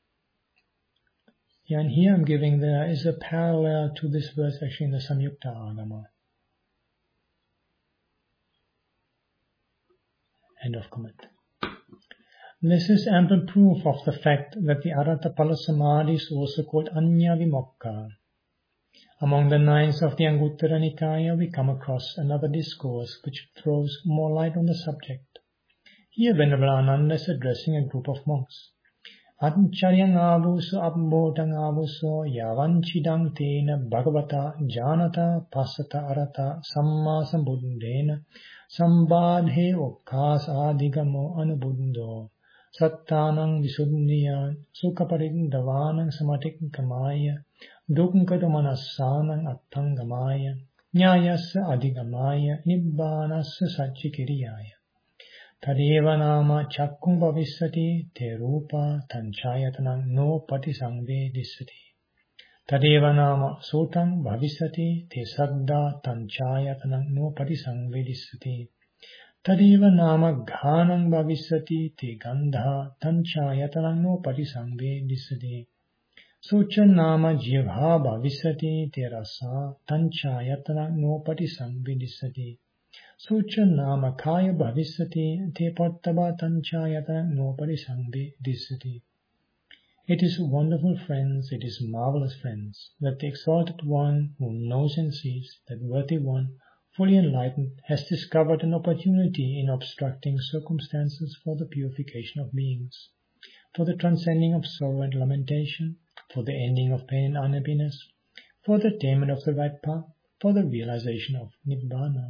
Yeah, and here I'm giving, there is a parallel to this verse actually in the Samyukta Agama. End of comment. This is ample proof of the fact that the Arattapala Samadhi is also called Anya Vimokka. Among the nines of the Anguttara Nikaya, we come across another discourse which throws more light on the subject. Here Venerable Ananda is addressing a group of monks. Atcharyang avuso abbodhang avuso yavanchidang tena bhagavata janata pasata arata samma sambuddhena sambadhe okkas adigamo anubuddho sattanang visuddhiyan sukhaparindavanang samatikkamaya dukkhadomanassanang attangamaya nyayassa adigamaya nibbanassa satchikiriyaya. Tadeva nama chakkung bhavissati te rupa tanchayatanang no patisangvedissati. Tadeva nama sotang bhavissati te saddha tanchayatanang no patisangvedissati. Tadeva nama ghanang bhavissati te gandha tanchayatanang no patisangvedissati. Socha nama jivha bhavissati te rasa tanchayatanang no patisangvedissati. Socha nama kaya bhavissati te pattava tanchayata no parisangvedissati. It is wonderful, friends, it is marvelous, friends, that the exalted one who knows and sees, that worthy one, fully enlightened, has discovered an opportunity in obstructing circumstances for the purification of beings, for the transcending of sorrow and lamentation, for the ending of pain and unhappiness, for the attainment of the right path, for the realization of Nibbana.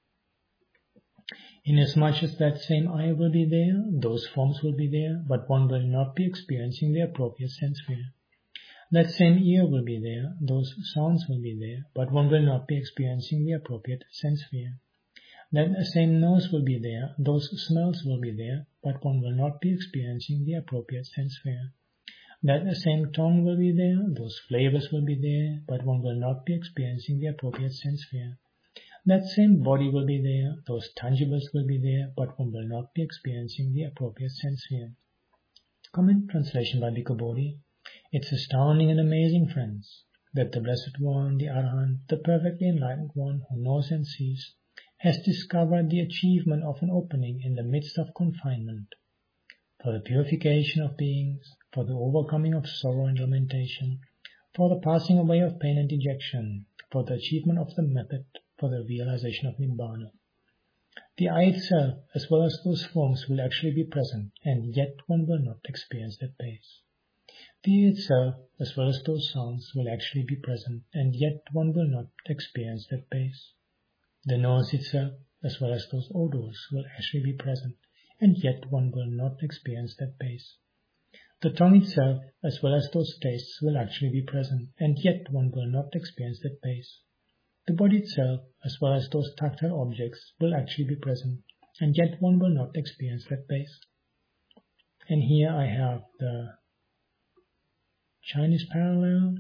Inasmuch as that same eye will be there, those forms will be there, but one will not be experiencing the appropriate sense sphere. That same ear will be there, those sounds will be there, but one will not be experiencing the appropriate sense sphere. That same nose will be there, those smells will be there, but one will not be experiencing the appropriate sense sphere. That same tongue will be there, those flavors will be there, but one will not be experiencing the appropriate sense sphere. That same body will be there, those tangibles will be there, but one will not be experiencing the appropriate sense sphere. Comment translation by Bhikkhu Bodhi. It's astounding and amazing, friends, that the Blessed One, the Arahant, the perfectly enlightened one who knows and sees, has discovered the achievement of an opening in the midst of confinement, for the purification of beings, for the overcoming of sorrow and lamentation, for the passing away of pain and dejection, for the achievement of the method, for the realization of Nibbana. The eye itself, as well as those forms, will actually be present, and yet one will not experience that base. The ear itself, as well as those sounds, will actually be present, and yet one will not experience that base. The nose itself, as well as those odors, will actually be present, and yet one will not experience that base. The tongue itself, as well as those tastes, will actually be present, and yet one will not experience that base. The body itself, as well as those tactile objects, will actually be present, and yet one will not experience that base. And here I have the Chinese parallel.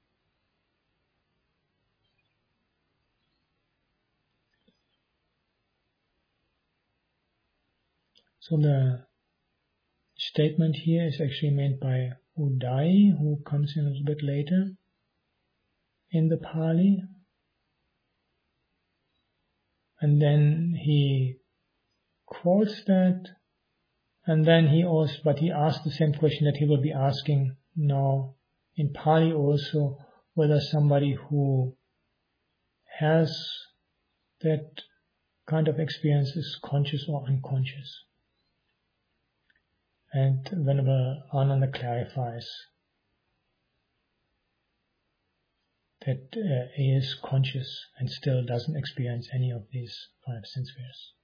So the statement here is actually made by Udai, who comes in a little bit later in the Pali. And then he quotes that, and then he asked the same question that he will be asking now in Pali also, whether somebody who has that kind of experience is conscious or unconscious. And Venerable Ananda clarifies that he is conscious and still doesn't experience any of these 5 sense spheres.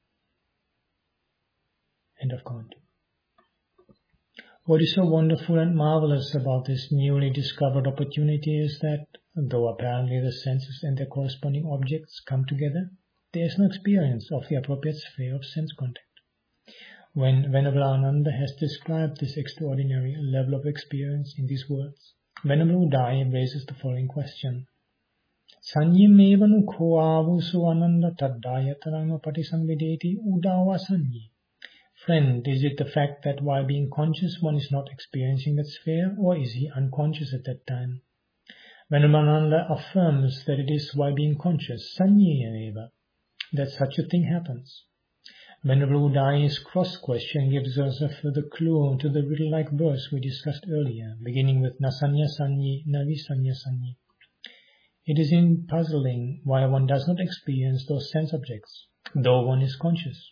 End of comment. What is so wonderful and marvelous about this newly discovered opportunity is that, though apparently the senses and their corresponding objects come together, there is no experience of the appropriate sphere of sense contact. When Venerable Ananda has described this extraordinary level of experience in these words, Venerable Udai raises the following question. Sanyim evanu ko avusu ananda taddhayatananga patisamvedeti udawa sanyi. Friend, is it the fact that while being conscious one is not experiencing that sphere, or is he unconscious at that time? Venerable Ananda affirms that it is while being conscious, sanyi eva, that such a thing happens. Venerable Udai's cross-question gives us a further clue to the riddle-like verse we discussed earlier, beginning with Nasanya Sanyi, Navi Sanya Sanyi. It is puzzling why one does not experience those sense objects, though one is conscious.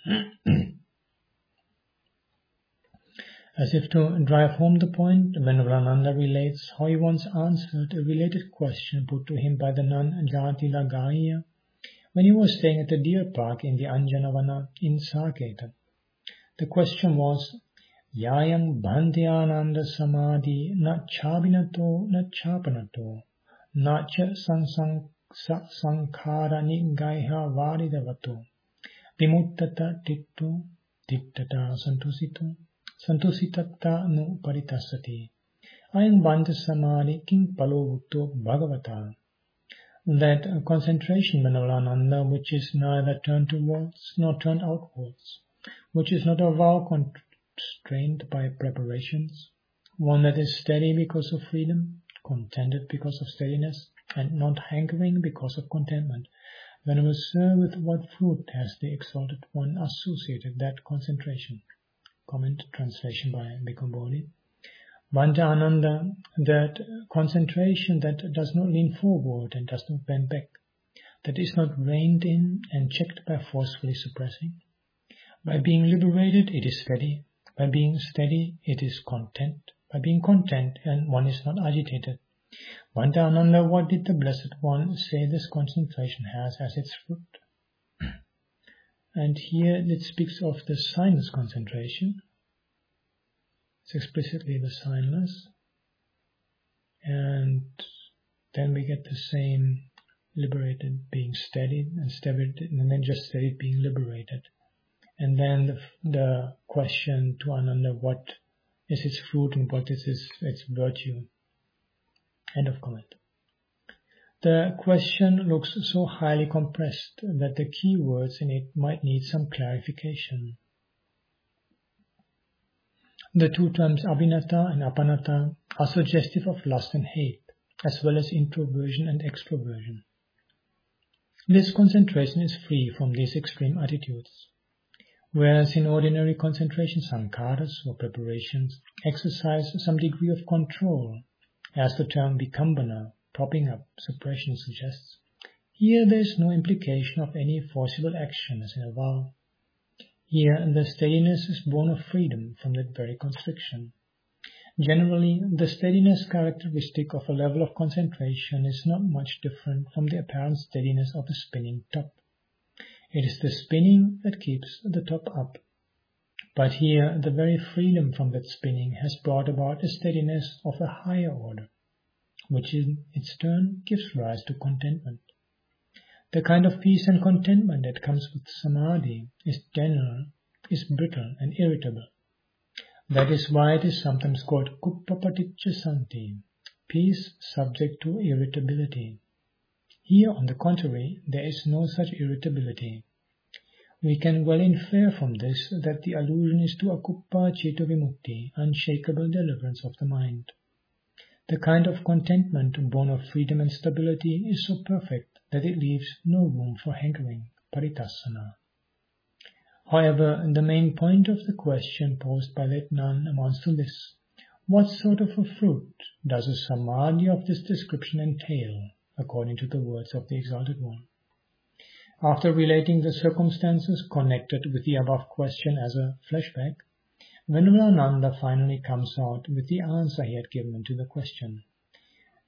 As if to drive home the point, Venerable Ananda relates how he once answered a related question put to him by the nun Jatila Gaya when he was staying at the deer park in the Anjanavana in Saketa. The question was, Yayang Bhandyananda Samadhi na chabinato na chapanato na cha sankhara nigaiha varidavato vimuttata titto tittata santusitatta nu paritasati ayang bandha samadhi king palovutto bhagavata. That concentration, Venerable Ananda, which is neither turned towards nor turned outwards, which is not a vow constrained by preparations, one that is steady because of freedom, contented because of steadiness, and not hankering because of contentment. Venerable Sir, with what fruit has the Exalted One associated that concentration? Comment, translation by Bhikkhu Bodhi. Bhanta Ananda, that concentration that does not lean forward and does not bend back, that is not reined in and checked by forcefully suppressing. By being liberated, it is steady. By being steady, it is content. By being content, and one is not agitated. Bhanta Ananda, what did the Blessed One say this concentration has as its fruit? And here it speaks of the signless concentration. It's explicitly the signless. And then we get the same liberated being steadied and then just steadied being liberated. And then the question to Ananda, what is its fruit and what is its virtue? End of comment. The question looks so highly compressed that the key words in it might need some clarification. The two terms abhinata and apanata are suggestive of lust and hate, as well as introversion and extroversion. This concentration is free from these extreme attitudes, whereas in ordinary concentration sankharas or preparations exercise some degree of control, as the term vikambana, propping up, suppression suggests. Here there is no implication of any forcible action as in a vow. Here the steadiness is born of freedom from that very constriction. Generally, the steadiness characteristic of a level of concentration is not much different from the apparent steadiness of a spinning top. It is the spinning that keeps the top up. But here the very freedom from that spinning has brought about a steadiness of a higher order, which in its turn gives rise to contentment. The kind of peace and contentment that comes with samadhi is general, is brittle and irritable. That is why it is sometimes called kuppapaticca santi, peace subject to irritability. Here, on the contrary, there is no such irritability. We can well infer from this that the allusion is to akuppa cita vimukti, unshakable deliverance of the mind. The kind of contentment born of freedom and stability is so perfect that it leaves no room for hankering, paritasana. However, the main point of the question posed by that nun amounts to this. What sort of a fruit does a samadhi of this description entail, according to the words of the Exalted One? After relating the circumstances connected with the above question as a flashback, Venerable Ananda finally comes out with the answer he had given to the question.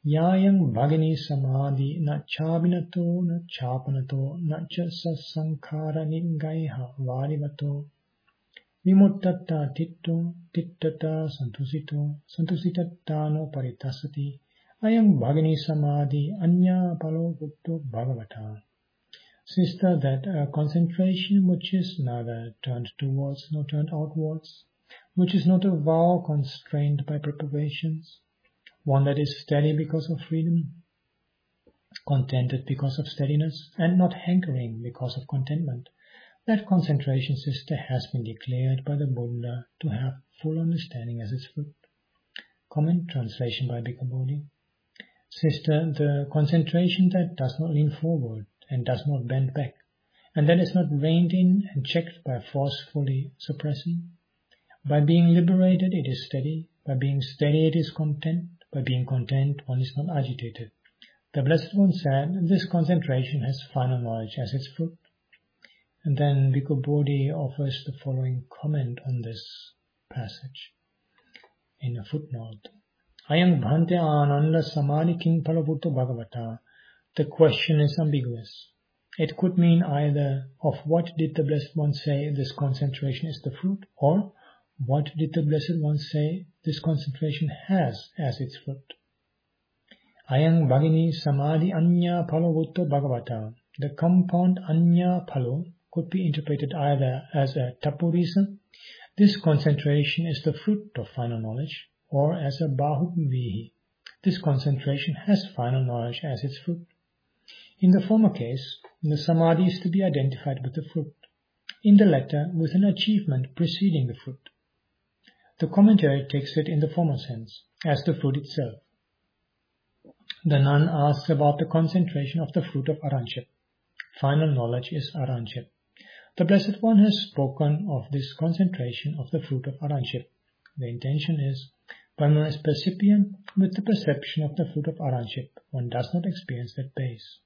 Yayang bhagini samadhi na chabinato na chapanato na cha sasankhara ningaiha varivato vimuttata titto tittata santusitatta no paritasati ayang bhagini samadhi anya palo bhutto bhagavata. Sister, that concentration which is neither turned towards nor turned outwards, which is not a vow constrained by preparations, one that is steady because of freedom, contented because of steadiness, and not hankering because of contentment. That concentration, sister, has been declared by the Buddha to have full understanding as its fruit. Comment translation by Bhikkhu Bodhi. Sister, the concentration that does not lean forward and does not bend back, and that is not reined in and checked by forcefully suppressing. By being liberated, it is steady. By being steady, it is content. By being content, one is not agitated. The Blessed One said, this concentration has final knowledge as its fruit. And then Bhikkhu Bodhi offers the following comment on this passage in a footnote. Ayang bhante ananda samadhi king palabhutto bhagavata. The question is ambiguous. It could mean either of what did the Blessed One say this concentration is the fruit, or what did the Blessed One say this concentration has as its fruit? Ayang bhagini samadhi anya phalo bhutto bhagavata. The compound anya phalo could be interpreted either as a tapurisa, this concentration is the fruit of final knowledge, or as a bahubvihi, this concentration has final knowledge as its fruit. In the former case, the samadhi is to be identified with the fruit. In the latter, with an achievement preceding the fruit. The commentary takes it in the former sense, as the fruit itself. The nun asks about the concentration of the fruit of Aranchit. Final knowledge is Aranchit. The Blessed One has spoken of this concentration of the fruit of Aranchit. The intention is, when one is percipient with the perception of the fruit of Aranchit, one does not experience that base.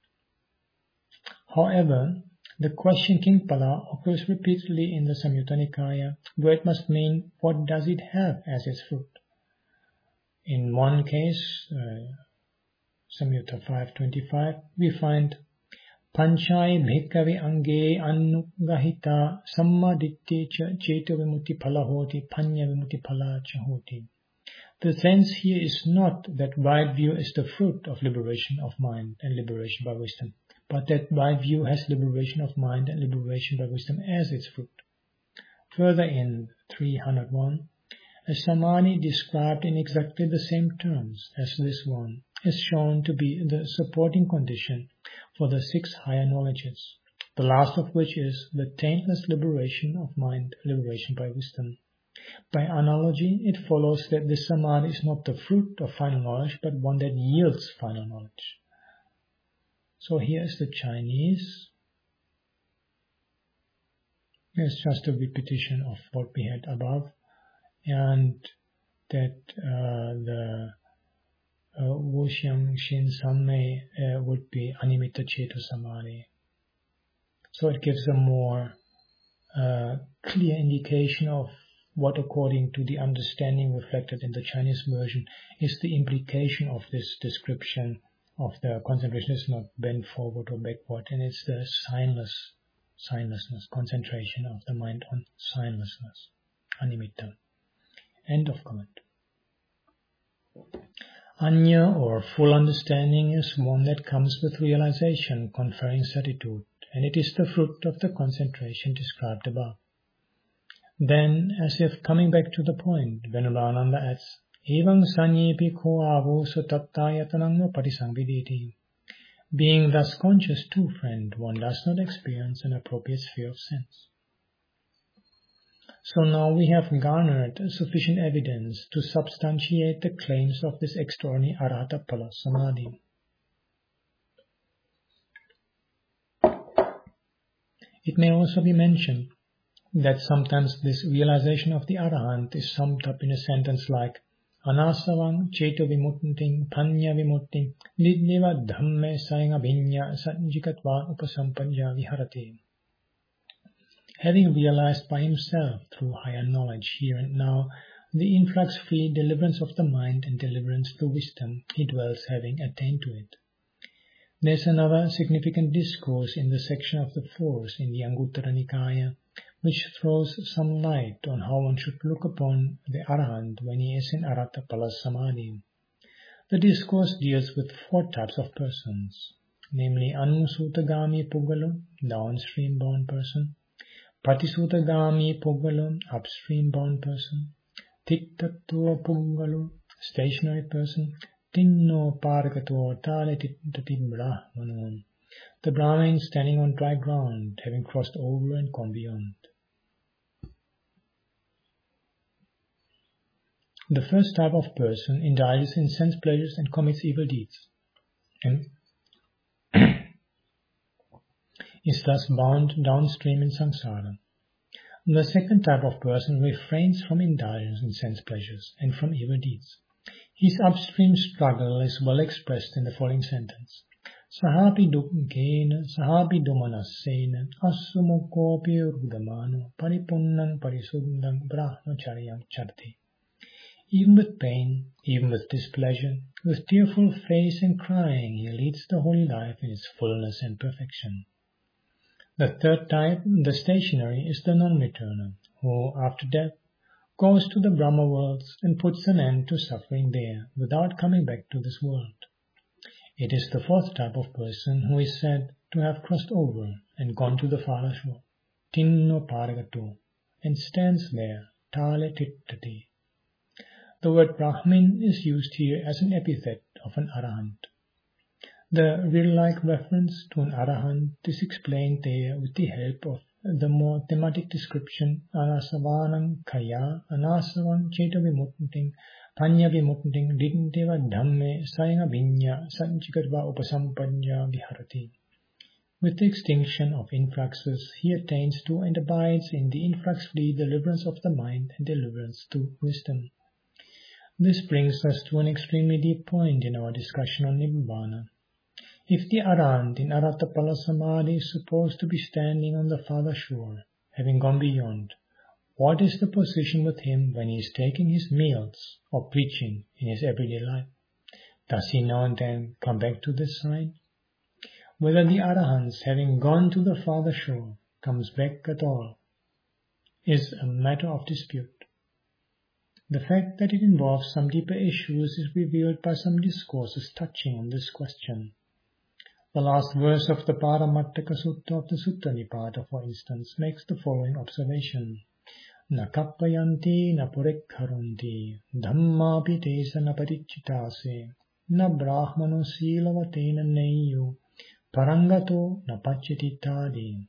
However, the question Kingpala occurs repeatedly in the Samyutta Nikaya, where it must mean what does it have as its fruit. In one case, Samyutta 525, we find Panchai bhikkhave ange annugahita sammaditye cha ceto vimutti phala hoti panya vimutti phala cha hoti. The sense here is not that right view is the fruit of liberation of mind and liberation by wisdom, but that right view has liberation of mind and liberation by wisdom as its fruit. Further in 301, a samadhi described in exactly the same terms as this one is shown to be the supporting condition for the 6 higher knowledges, the last of which is the taintless liberation of mind, liberation by wisdom. By analogy, it follows that this samadhi is not the fruit of final knowledge, but one that yields final knowledge. So here is the Chinese. It's just a repetition of what we had above, and that the Wuxiang Shin Samme would be Animitta Ceto Samadhi. So it gives a more clear indication of what, according to the understanding reflected in the Chinese version, is the implication of this description of the concentration. Is not bent forward or backward, and it's the signlessness, concentration of the mind on signlessness, Animitta. End of comment. Anya, or full understanding, is one that comes with realization, conferring certitude, and it is the fruit of the concentration described above. Then, as if coming back to the point, Venerable adds, Evang sanyepi ko avoso tattayatanang parisangvideti. Being thus conscious too, friend, one does not experience an appropriate sphere of sense. So now we have garnered sufficient evidence to substantiate the claims of this extraordinary Arahata Phala Samadhi. It may also be mentioned that sometimes this realization of the Arahant is summed up in a sentence like Anasavang Ceto Vimutting Panya Vimutting Nidneva Dhamme Sayanga Vinya Sanjikatva Upasampanya Viharati. Having realized by himself through higher knowledge here and now The influx-free deliverance of the mind and deliverance through wisdom he dwells, having attained to it. There is another significant discourse in the section of the Force in the Anguttara Nikaya, which throws some light on how one should look upon the Arahant when he is in Aratta Pala Samadhi. The discourse deals with 4 types of persons, namely Anusutagami Puggalo, downstream born person, Patisutagami Puggalo, upstream born person, Tittatua Puggalo, stationary person, Tinno Paragato Tale Tittati Brahmano, the Brahmin standing on dry ground, having crossed over and gone beyond. The first type of person indulges in sense pleasures and commits evil deeds, and is thus bound downstream in samsara. The second type of person refrains from indulgence in sense pleasures and from evil deeds. His upstream struggle is well expressed in the following sentence. Sahapi dukkena, sahapi domanasena, assumukopi rudamano, paripunnan parisuddham brahmacharyam charti. Even with pain, even with displeasure, with tearful face and crying, he leads the holy life in its fullness and perfection. The third type, the stationary, is the non-returner, who, after death, goes to the Brahma worlds and puts an end to suffering there without coming back to this world. It is the fourth type of person who is said to have crossed over and gone to the far shore, Tinno Paragato, and stands there, Tale Tittati. The word Brahmin is used here as an epithet of an Arahant. The real-like reference to an Arahant is explained there with the help of the more thematic description Anasavanam Kaya, Anasavan Cheta Vimutting, Panya Vimutting, Didinteva Dhamme, Sayanga Vinya, Sanchikatva Upasampanya Viharati. With the extinction of influxes, he attains to and abides in the influx-free deliverance of the mind and deliverance to wisdom. This brings us to an extremely deep point in our discussion on Nibbana. If the Arahant in Arattapala Samadhi is supposed to be standing on the farther shore, having gone beyond, what is the position with him when he is taking his meals or preaching in his everyday life? Does he now and then come back to this side? Whether the Arahants, having gone to the farther shore, comes back at all is a matter of dispute. The fact that it involves some deeper issues is revealed by some discourses touching on this question. The last verse of the Paramattaka Sutta of the Sutta Nipata, for instance, makes the following observation. Na kappayanti na purekharanti, dhammapi tesa na parichitase, na brahmano silavatena neyo, parangato na pachyatitadi.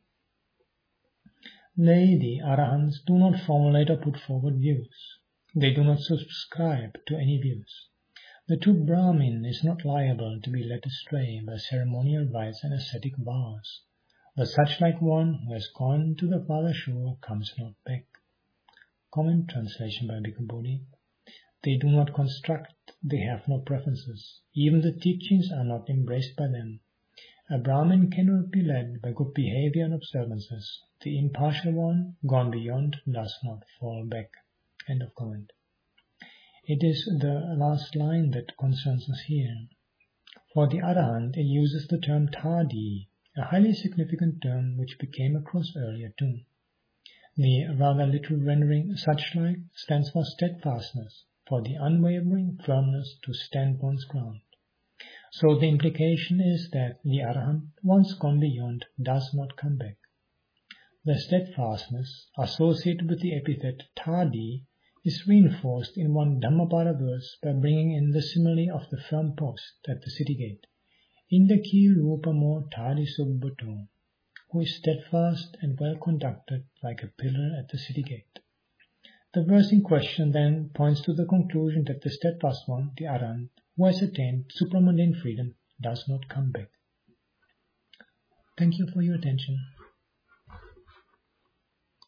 They, the Arahants, do not formulate or put forward views. They do not subscribe to any views. The true Brahmin is not liable to be led astray by ceremonial rites and ascetic vows. The such-like one who has gone to the farther shore comes not back. Common translation by Bhikkhu Bodhi. They do not construct, they have no preferences. Even the teachings are not embraced by them. A Brahmin cannot be led by good behavior and observances. The impartial one, gone beyond, does not fall back. End of comment. It is the last line that concerns us here. For the Arahant, it uses the term Tadi, a highly significant term which became a cross earlier too. The rather literal rendering such-like stands for steadfastness, for the unwavering firmness to stand one's ground. So the implication is that the Arahant, once gone beyond, does not come back. The steadfastness associated with the epithet Tadi is reinforced in one Dhammapada verse by bringing in the simile of the firm post at the city gate. Indaki rupamo Tadi subbato, who is steadfast and well conducted like a pillar at the city gate. The verse in question then points to the conclusion that the steadfast one, the Arahant, who has attained supramundane freedom, does not come back. Thank you for your attention.